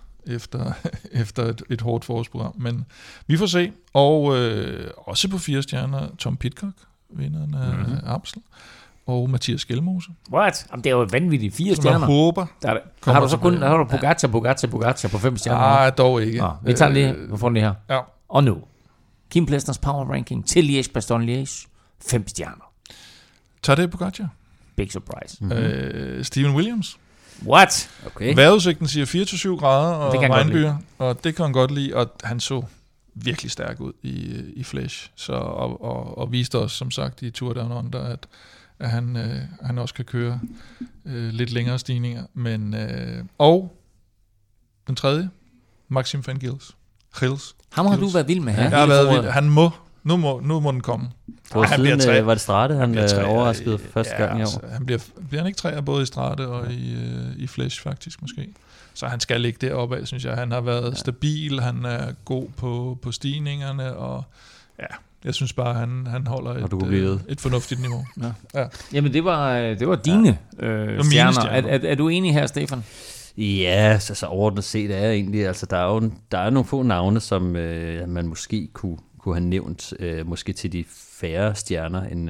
efter et hårdt forårsprogram. Men vi får se. Og også på 4 stjerner, Tom Pidcock, vinderen af Amstel, og Mathias Skelmose. What? Jamen, det er jo vanvittigt. 4 stjerner. Jeg håber. Har du så kun Pogacar på 5 stjerner? Nej, dog ikke. Vi tager lige, vi får den lige her. Ja. Og nu, Kim Plesners Power Ranking til Liège-Bastogne-Liège. 5 stjerner. Tadej Pogacar. Big surprise. Steven Williams. What? Okay. Vejrudsigten siger 4-7 grader og regnbyer, og det kan han godt lide, og han så virkelig stærk ud i Flash, så, og viste os, som sagt, i Tour Down Under, at han også kan køre lidt længere stigninger. Men, og den tredje, Maxim van Gils. Ham har du været vild med her. Jeg har været vild. Han må. Nu må den komme. Han bliver var det Strade, han overraskede første gang i år. Han bliver han ikke træer både i Strade og i Flash faktisk måske. Så han skal ligge deroppe af, synes jeg. Han har været stabil, han er god på stigningerne, og ja, jeg synes bare, han holder et fornuftigt niveau. Ja. Jamen, det var dine stjerner. Er du enig her, Stefan? Ja, altså overordnet set er jeg egentlig, altså der er nogle få navne, som man måske kunne have nævnt, måske til de færre stjerner end...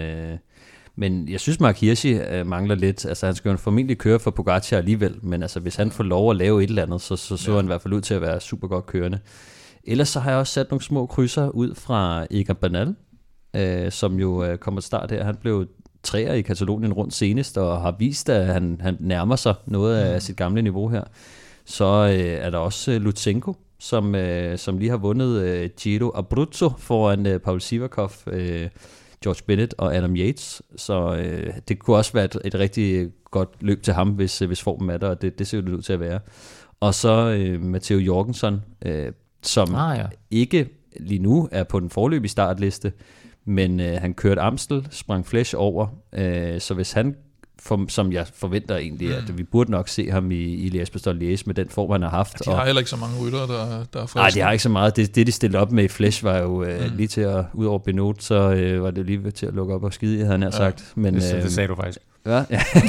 Men jeg synes, Mark Hirschi mangler lidt. Altså, han skal jo formentlig køre for Pogacar alligevel, men altså, hvis han får lov at lave et eller andet, så han i hvert fald ud til at være super godt kørende. Ellers så har jeg også sat nogle små krydser ud fra Egan Bernal, som jo kommer til start her. Han blev 3'er i Katalonien rundt senest, og har vist, at han nærmer sig noget af sit gamle niveau her. Så er der også Lutsenko, som lige har vundet Giro Abruzzo foran Paul Sivakov, George Bennett og Adam Yates, så det kunne også være et rigtig godt løb til ham, hvis formen er der, og det ser det ud til at være. Og så Matteo Jorgensen, som ikke lige nu er på den foreløbige startliste, men han kørte Amstel, sprang Flash over, så hvis han, som jeg forventer egentlig, at vi burde nok se ham i Liège-Bastogne-Liège med den form, han har haft. De har heller ikke så mange ryttere, der er friske. Nej, de har ikke så meget. Det de stillede op med i Flash, var jo lige til at, ud over Benoit, så var det lige til at lukke op og skide, havde han sagt. Men, det sagde du faktisk. Ja.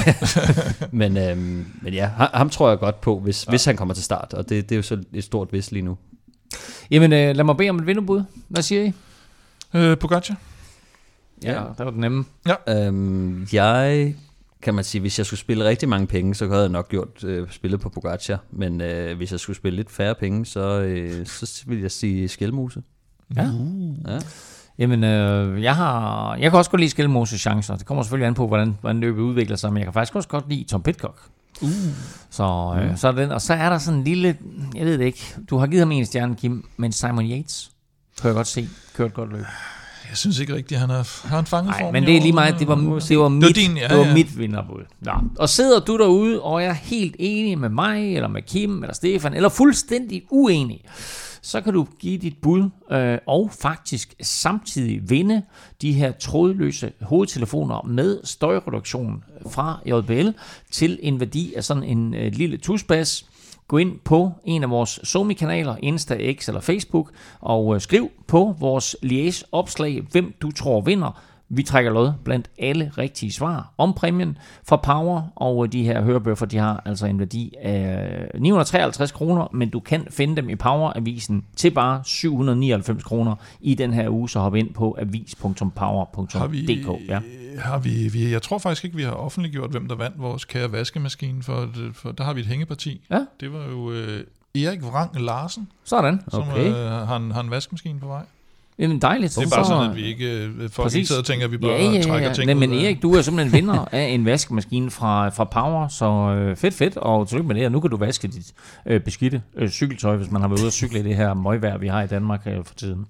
men ja, ham tror jeg godt på, hvis han kommer til start, og det er jo så et stort hvis lige nu. Jamen, lad mig bede om et vinderbud. Hvad siger I? Pogacar. Ja, der var den nemme. Ja. Jeg kan man sige, hvis jeg skulle spille rigtig mange penge, så havde jeg nok gjort spillet på Pogacar, men hvis jeg skulle spille lidt færre penge, så vil jeg sige Skelmose. Ja. Jamen, jeg kan også godt lide Skelmoses chancer. Det kommer selvfølgelig an på, hvordan løbet udvikler sig, men jeg kan faktisk også godt lide Tom Pidcock. Så er den, og så er der sådan en lille, jeg ved det ikke, du har givet ham en stjerne, Kim, men Simon Yates, kan jeg godt se, kørt et godt løb. Jeg synes ikke rigtigt, han har en fanget form. Men det er lige meget, det var mit vinderbud. Ja. Og sidder du derude, og er helt enig med mig, eller med Kim, eller Stefan, eller fuldstændig uenig, så kan du give dit bud, og faktisk samtidig vinde de her trådløse hovedtelefoner med støjreduktion fra JBL til en værdi af sådan en lille tusbas. Gå ind på en af vores SoMe-kanaler, Insta, X eller Facebook, og skriv på vores Liège-opslag, hvem du tror vinder. Vi trækker lod blandt alle rigtige svar om præmien for Power, og de her hørebøffer, de har altså en værdi af 953 kroner, men du kan finde dem i Power-avisen til bare 799 kroner i den her uge, så hop ind på avis.power.dk. Jeg tror faktisk ikke, vi har offentliggjort, hvem der vandt vores kære vaskemaskine, for der har vi et hængeparti. Ja. Det var jo Erik Vrang Larsen, sådan. Som har en vaskemaskine på vej. Jamen dejligt. Det er bare sådan, at vi ikke folk ikke sidder og tænker, at vi bare trækker ting ud. Men Erik, du er simpelthen vinder af en vaskemaskine fra Power, så fedt, og tillykke med det. Og nu kan du vaske dit beskidte cykeltøj, hvis man har været ude at cykle i det her møgvejr, vi har i Danmark for tiden.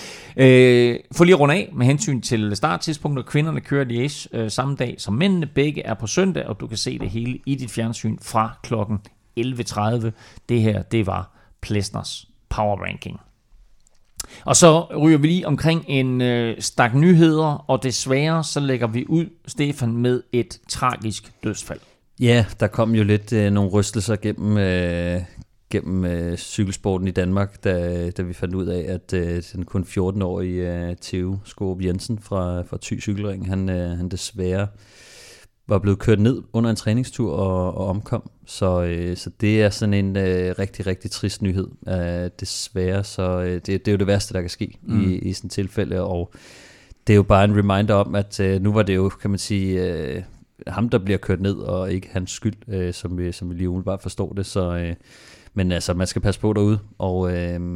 For lige at runde af med hensyn til starttidspunkter. Kvinderne kører Liège samme dag som mændene. Begge er på søndag, og du kan se det hele i dit fjernsyn fra klokken 11.30. Det her, det var Plesners Power Ranking. Og så ryger vi lige omkring en stak nyheder, og desværre så lægger vi ud, Stefan, med et tragisk dødsfald. Ja, der kom jo lidt nogle rystelser gennem cykelsporten i Danmark, da vi fandt ud af, at den kun 14-årige Theo Skaarup Jensen fra Thy Cykelring, han desværre var blevet kørt ned under en træningstur og omkom. Så det er sådan en rigtig, rigtig trist nyhed. Desværre, så det er jo det værste, der kan ske i sådan et tilfælde, og det er jo bare en reminder om, at nu var det jo, kan man sige, ham, der bliver kørt ned, og ikke hans skyld, som vi lige umiddelbart forstår det. Så, men altså, man skal passe på derude, og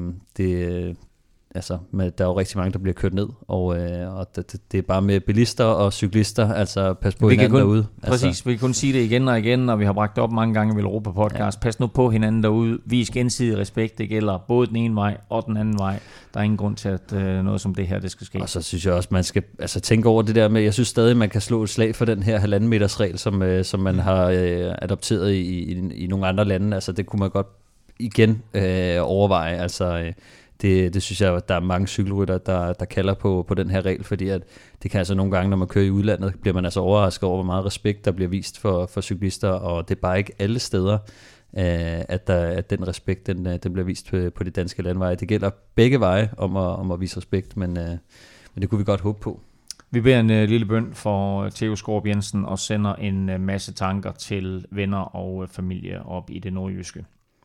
der er jo rigtig mange, der bliver kørt ned, og det er bare med bilister og cyklister, altså pas på hinanden derude. Præcis, vi kan kun sige det igen og igen, og vi har bragt op mange gange i Europa Podcast. Ja. Pas nu på hinanden derude. Vis gensidig respekt, det gælder både den ene vej og den anden vej. Der er ingen grund til, at noget som det her, det skal ske. Og så synes jeg også, man skal tænke over det der med, jeg synes stadig, man kan slå et slag for den her 1,5 meters regel, som man har adopteret i nogle andre lande. Altså det kunne man godt igen overveje, altså det synes jeg, at der er mange cykelrytter, der kalder på den her regel, fordi at det kan altså nogle gange, når man kører i udlandet, bliver man altså overrasket over, hvor meget respekt der bliver vist for cyklister, og det er bare ikke alle steder, at den respekt, den bliver vist på de danske landveje. Det gælder begge veje om at vise respekt, men det kunne vi godt håbe på. Vi beder en lille bøn for Theo Skaarup Jensen og sender en masse tanker til venner og familie op i det nordjyske.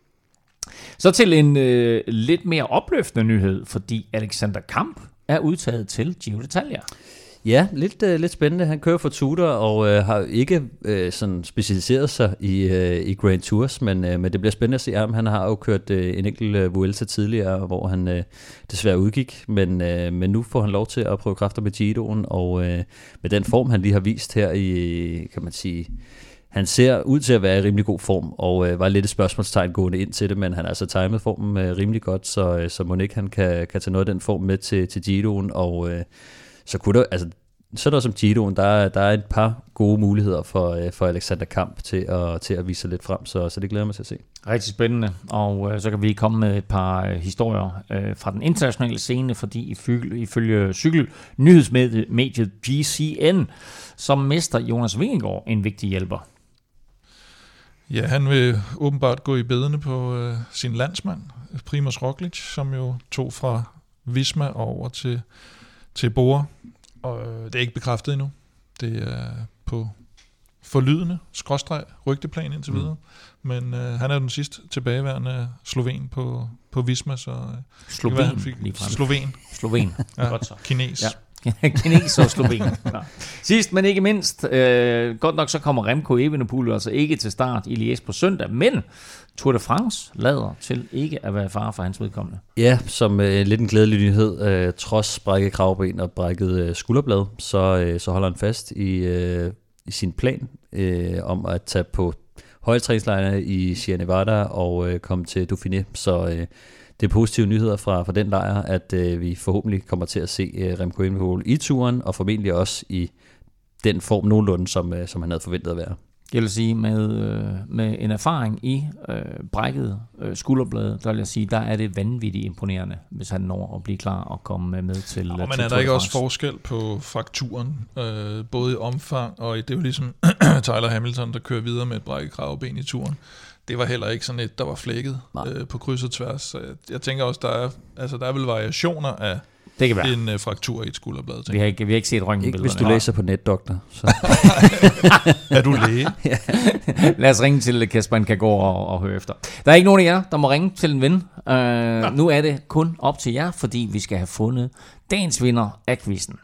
Så til en lidt mere opløftende nyhed, fordi Alexander Kamp er udtaget til Giro d'Italia. Ja, lidt spændende. Han kører for Tudor og har ikke sådan specialiseret sig i Grand Tours, men det bliver spændende at se ham. Han har jo kørt en enkelt Vuelta tidligere, hvor han desværre udgik, men nu får han lov til at prøve kræfter med Giroen, og med den form, han lige har vist her i, kan man sige, han ser ud til at være i rimelig god form, og var lidt et spørgsmålstegn gående ind til det, men han har altså timet formen rimelig godt, så må ikke han kan tage noget af den form med til Giroen, og så kunne der, altså sådan noget som Giroen, der er et par gode muligheder for Alexander Kamp til at vise sig lidt frem, så det glæder mig til at se. Rigtig spændende, og så kan vi komme med et par historier fra den internationale scene, fordi ifølge cykelnyhedsmediet GCN, som mister Jonas Vingegaard en vigtig hjælper. Ja, han vil åbenbart gå i bedene på sin landsmand, Primož Roglič, som jo tog fra Visma over til Bora. Og det er ikke bekræftet endnu. Det er på forlydende /rygteplan indtil videre. Men han er den sidste tilbageværende sloven på Visma. Så Sloven. Ja, godt så. Kines. Ja. Kines og Sloven. Ja. Sidst, men ikke mindst, godt nok så kommer Remco Evenepoel altså ikke til start i Liège på søndag, men Tour de France lader til ikke at være fare for hans vedkommende. Ja, som lidt en glædelig nyhed, trods brækket kravben og brækket skulderblad, så holder han fast i sin plan om at tage på højtræningslejre i Sierra Nevada og komme til Dauphiné. Så det er positive nyheder fra den lejr, at vi forhåbentlig kommer til at se Remco Evenepoel i turen, og formentlig også i den form nogenlunde, som han havde forventet at være. Jeg vil sige, med en erfaring i brækket skulderblad, der vil jeg sige, der er det vanvittigt imponerende, hvis han når at blive klar og komme med til men til er der ikke også forskel på frakturen, både i omfang, og det er jo ligesom Tyler Hamilton, der kører videre med et brækket kravben i turen. Det var heller ikke sådan et, der var flækket på kryds og tværs. Så jeg tænker også, der er vel variationer af en fraktur i et skulderblad. Vi har ikke set røntgenbillederne. Ikke hvis du læser på NetDoktor. Er du læge? Ja. Lad os ringe til Kasper Kagård og høre efter. Der er ikke nogen af jer, der må ringe til en ven. Nu er det kun op til jer, fordi vi skal have fundet dagens vinder af quizzen.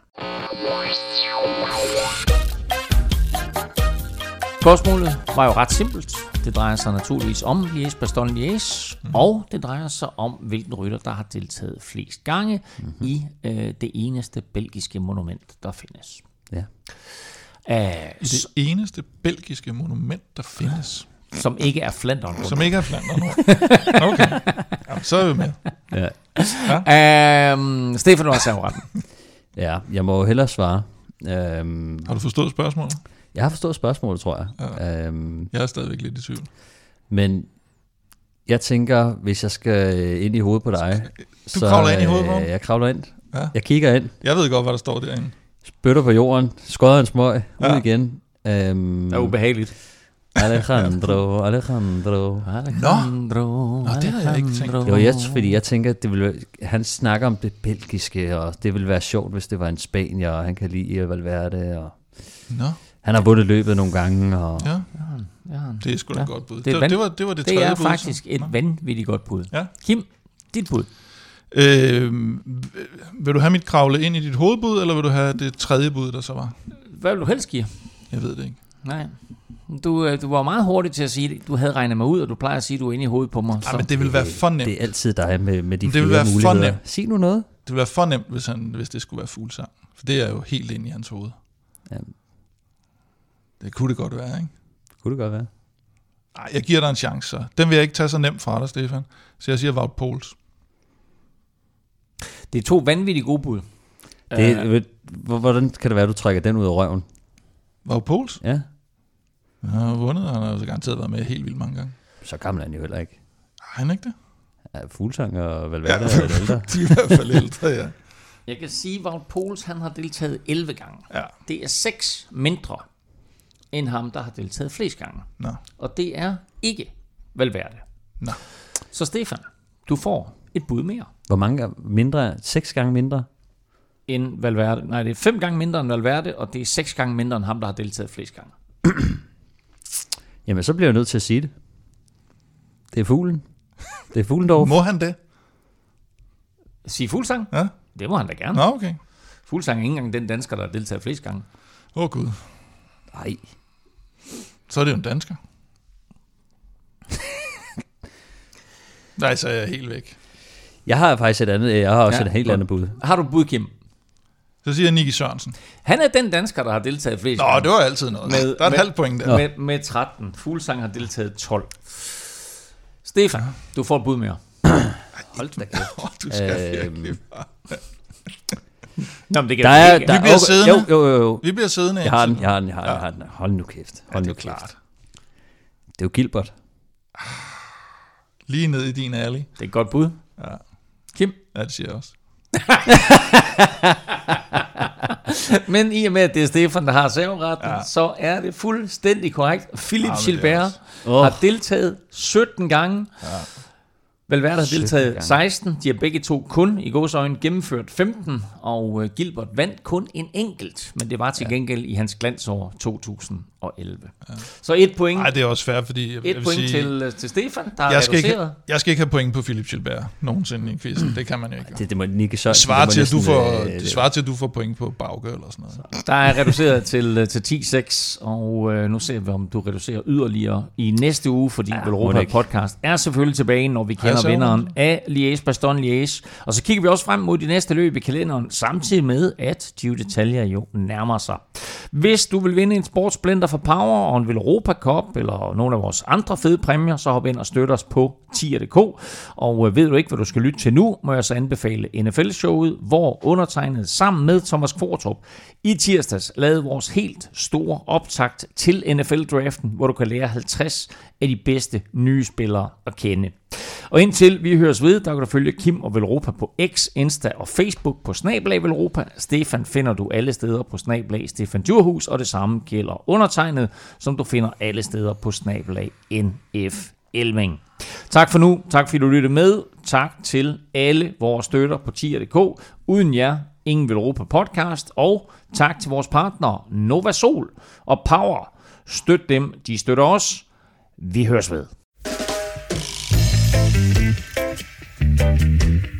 Spørgsmålet var jo ret simpelt. Det drejer sig naturligvis om Liège-Bastogne-Liège, og det drejer sig om, hvilken rytter, der har deltaget flest gange i det eneste belgiske monument, der findes. Ja. Det eneste belgiske monument, der findes? Som ikke er Flandern. Som ikke er Flandern. Okay. Ja, så er vi med. Ja. Stefan, du har serveretten. Ja, jeg må hellere svare. Har du forstået spørgsmålet? Jeg har forstået spørgsmålet, tror jeg. Ja. Jeg er stadigvæk lidt i tvivl. Men Jeg tænker, hvis jeg skal ind i hovedet på dig... Du kravler ind i hovedet på ham? Jeg kravler ind. Ja. Jeg kigger ind. Jeg ved godt, hvad der står derinde. Spytter på jorden. Skodder en smøg. Ud igen. Det er ubehageligt. Alejandro. Nå, det har jeg ikke tænkt. Jo, fordi jeg tænker, at det vil, han snakker om det belgiske, og det ville være sjovt, hvis det var en spanier, og han kan lide Valverde. Og han har vundet løbet nogle gange. Og Ja. Det er sgu da et godt bud. Det var det tredje bud. Det er faktisk et vanvittigt godt bud. Ja. Kim, dit bud. Vil du have mit kravle ind i dit hovedbud, eller vil du have det tredje bud, der så var? Hvad vil du helst give? Jeg ved det ikke. Nej. Du var meget hurtig til at sige det. Du havde regnet mig ud, og du plejer at sige, at du er inde i hovedet på mig. Ja, men det vil være for nemt. Det er altid dig med de det vil være muligheder. For nemt. Sig nu noget. Det vil være for nemt, hvis det skulle være Fuglsang. For det er jo helt inde i hans hoved. Ja. Det kunne det godt være, ikke? Kunne det godt være. Ej, jeg giver dig en chance, så. Den vil jeg ikke tage så nemt fra dig, Stefan. Så jeg siger Wout Poels. Det er 2 vanvittige gode bud. Hvordan kan det være, du trækker den ud af røven? Wout Poels? Ja. Han har vundet, og han har jo så garanteret været med helt vildt mange gange. Så gammel er han jo heller ikke. Er han ikke det? Ja, Fuglsang og Valverde er lidt ældre. De er i hvert fald ældre, ja. Jeg kan sige, at Wout Poels, han har deltaget 11 gange. Ja. Det er 6 mindre end ham, der har deltaget flest gange. Nå. Og det er ikke Valverde. Nå. Så Stefan, du får et bud mere. Hvor mange mindre? 6 gange mindre? End Valverde. Nej, det er 5 gange mindre end Valverde, og det er 6 gange mindre end ham, der har deltaget flest gange. Jamen, så bliver jeg nødt til at sige det. Det er fuglen. Det er Fuglendorf. Må han det? Sige Fuglsang? Ja. Det må han da gerne. Nå, okay. Fuglsang er ikke engang den dansker, der har deltaget flest gange. Gud. Nej. Så er det jo en dansker. Nej, så er jeg helt væk. Jeg har faktisk et andet. Jeg har også et helt andet bud. Har du bud, Kim? Så siger jeg Nicky Sørensen. Han er den dansker, der har deltaget flest gange. Nå, det var altid noget. Der er et halvt point der. Med 13. Fuglsang har deltaget 12. Stefan, du får et bud mere. Hold da kæft. Du skal virkelig bare. Nå, men det kan vi bliver siddende. Jo. Vi bliver siddende. Jeg har den. Hold nu kæft. Hold nu kæft. Det er jo Gilbert. Lige ned i din alley. Det er et godt bud. Ja. Kim? Ja, det siger jeg også. Men i og med, at det er Stefan, der har serveretten, så er det fuldstændig korrekt. Philippe Gilbert har deltaget 17 gange. Ja. Valverde har deltaget 16. De har begge to kun i gåseøjne gennemført 15. Og Gilbert vandt kun en enkelt. Men det var til gengæld i hans glansår 2011. Ja. Så 1 point. Nej, det er også fair, fordi... Et point til Stefan, der er reduceret. Jeg skal ikke have point på Philippe Gilbert nogensinde i quizzen. Det kan man jo ikke. Det må Nicky Sørensen. Det svarer til, at du får point på Bauke eller sådan noget. Der er reduceret til 10-6, og nu ser vi, om du reducerer yderligere i næste uge, fordi Velropa Podcast er selvfølgelig tilbage, når vi kender vinderen af Liège-Bastogne-Liège. Og så kigger vi også frem mod de næste løb i kalenderen, samtidig med, at Giro d'Italia jo nærmer sig. Hvis du vil vinde en sportsblender for Power og en Velropa Cup, eller nogle af vores andre fede præmier, så hop ind og støt os på tier.dk. Og ved du ikke, hvad du skal lytte til nu, må jeg så anbefale NFL-showet, hvor undertegnet sammen med Thomas Kvartrup i tirsdags lavede vores helt store optakt til NFL-draften, hvor du kan lære 50 af de bedste nye spillere at kende. Og indtil vi høres ved, der kan du følge Kim og Velropa på X, Insta og Facebook på @Velropa. Stefan finder du alle steder på @Stefan Djurhus, og det samme gælder undertegnet, som du finder alle steder på @NF Elming. Tak for nu. Tak fordi du lyttede med. Tak til alle vores støtter på tier.dk. Uden jer, ingen Velropa Podcast. Og tak til vores partnere Novasol og Power. Støt dem, de støtter os. Vi høres ved.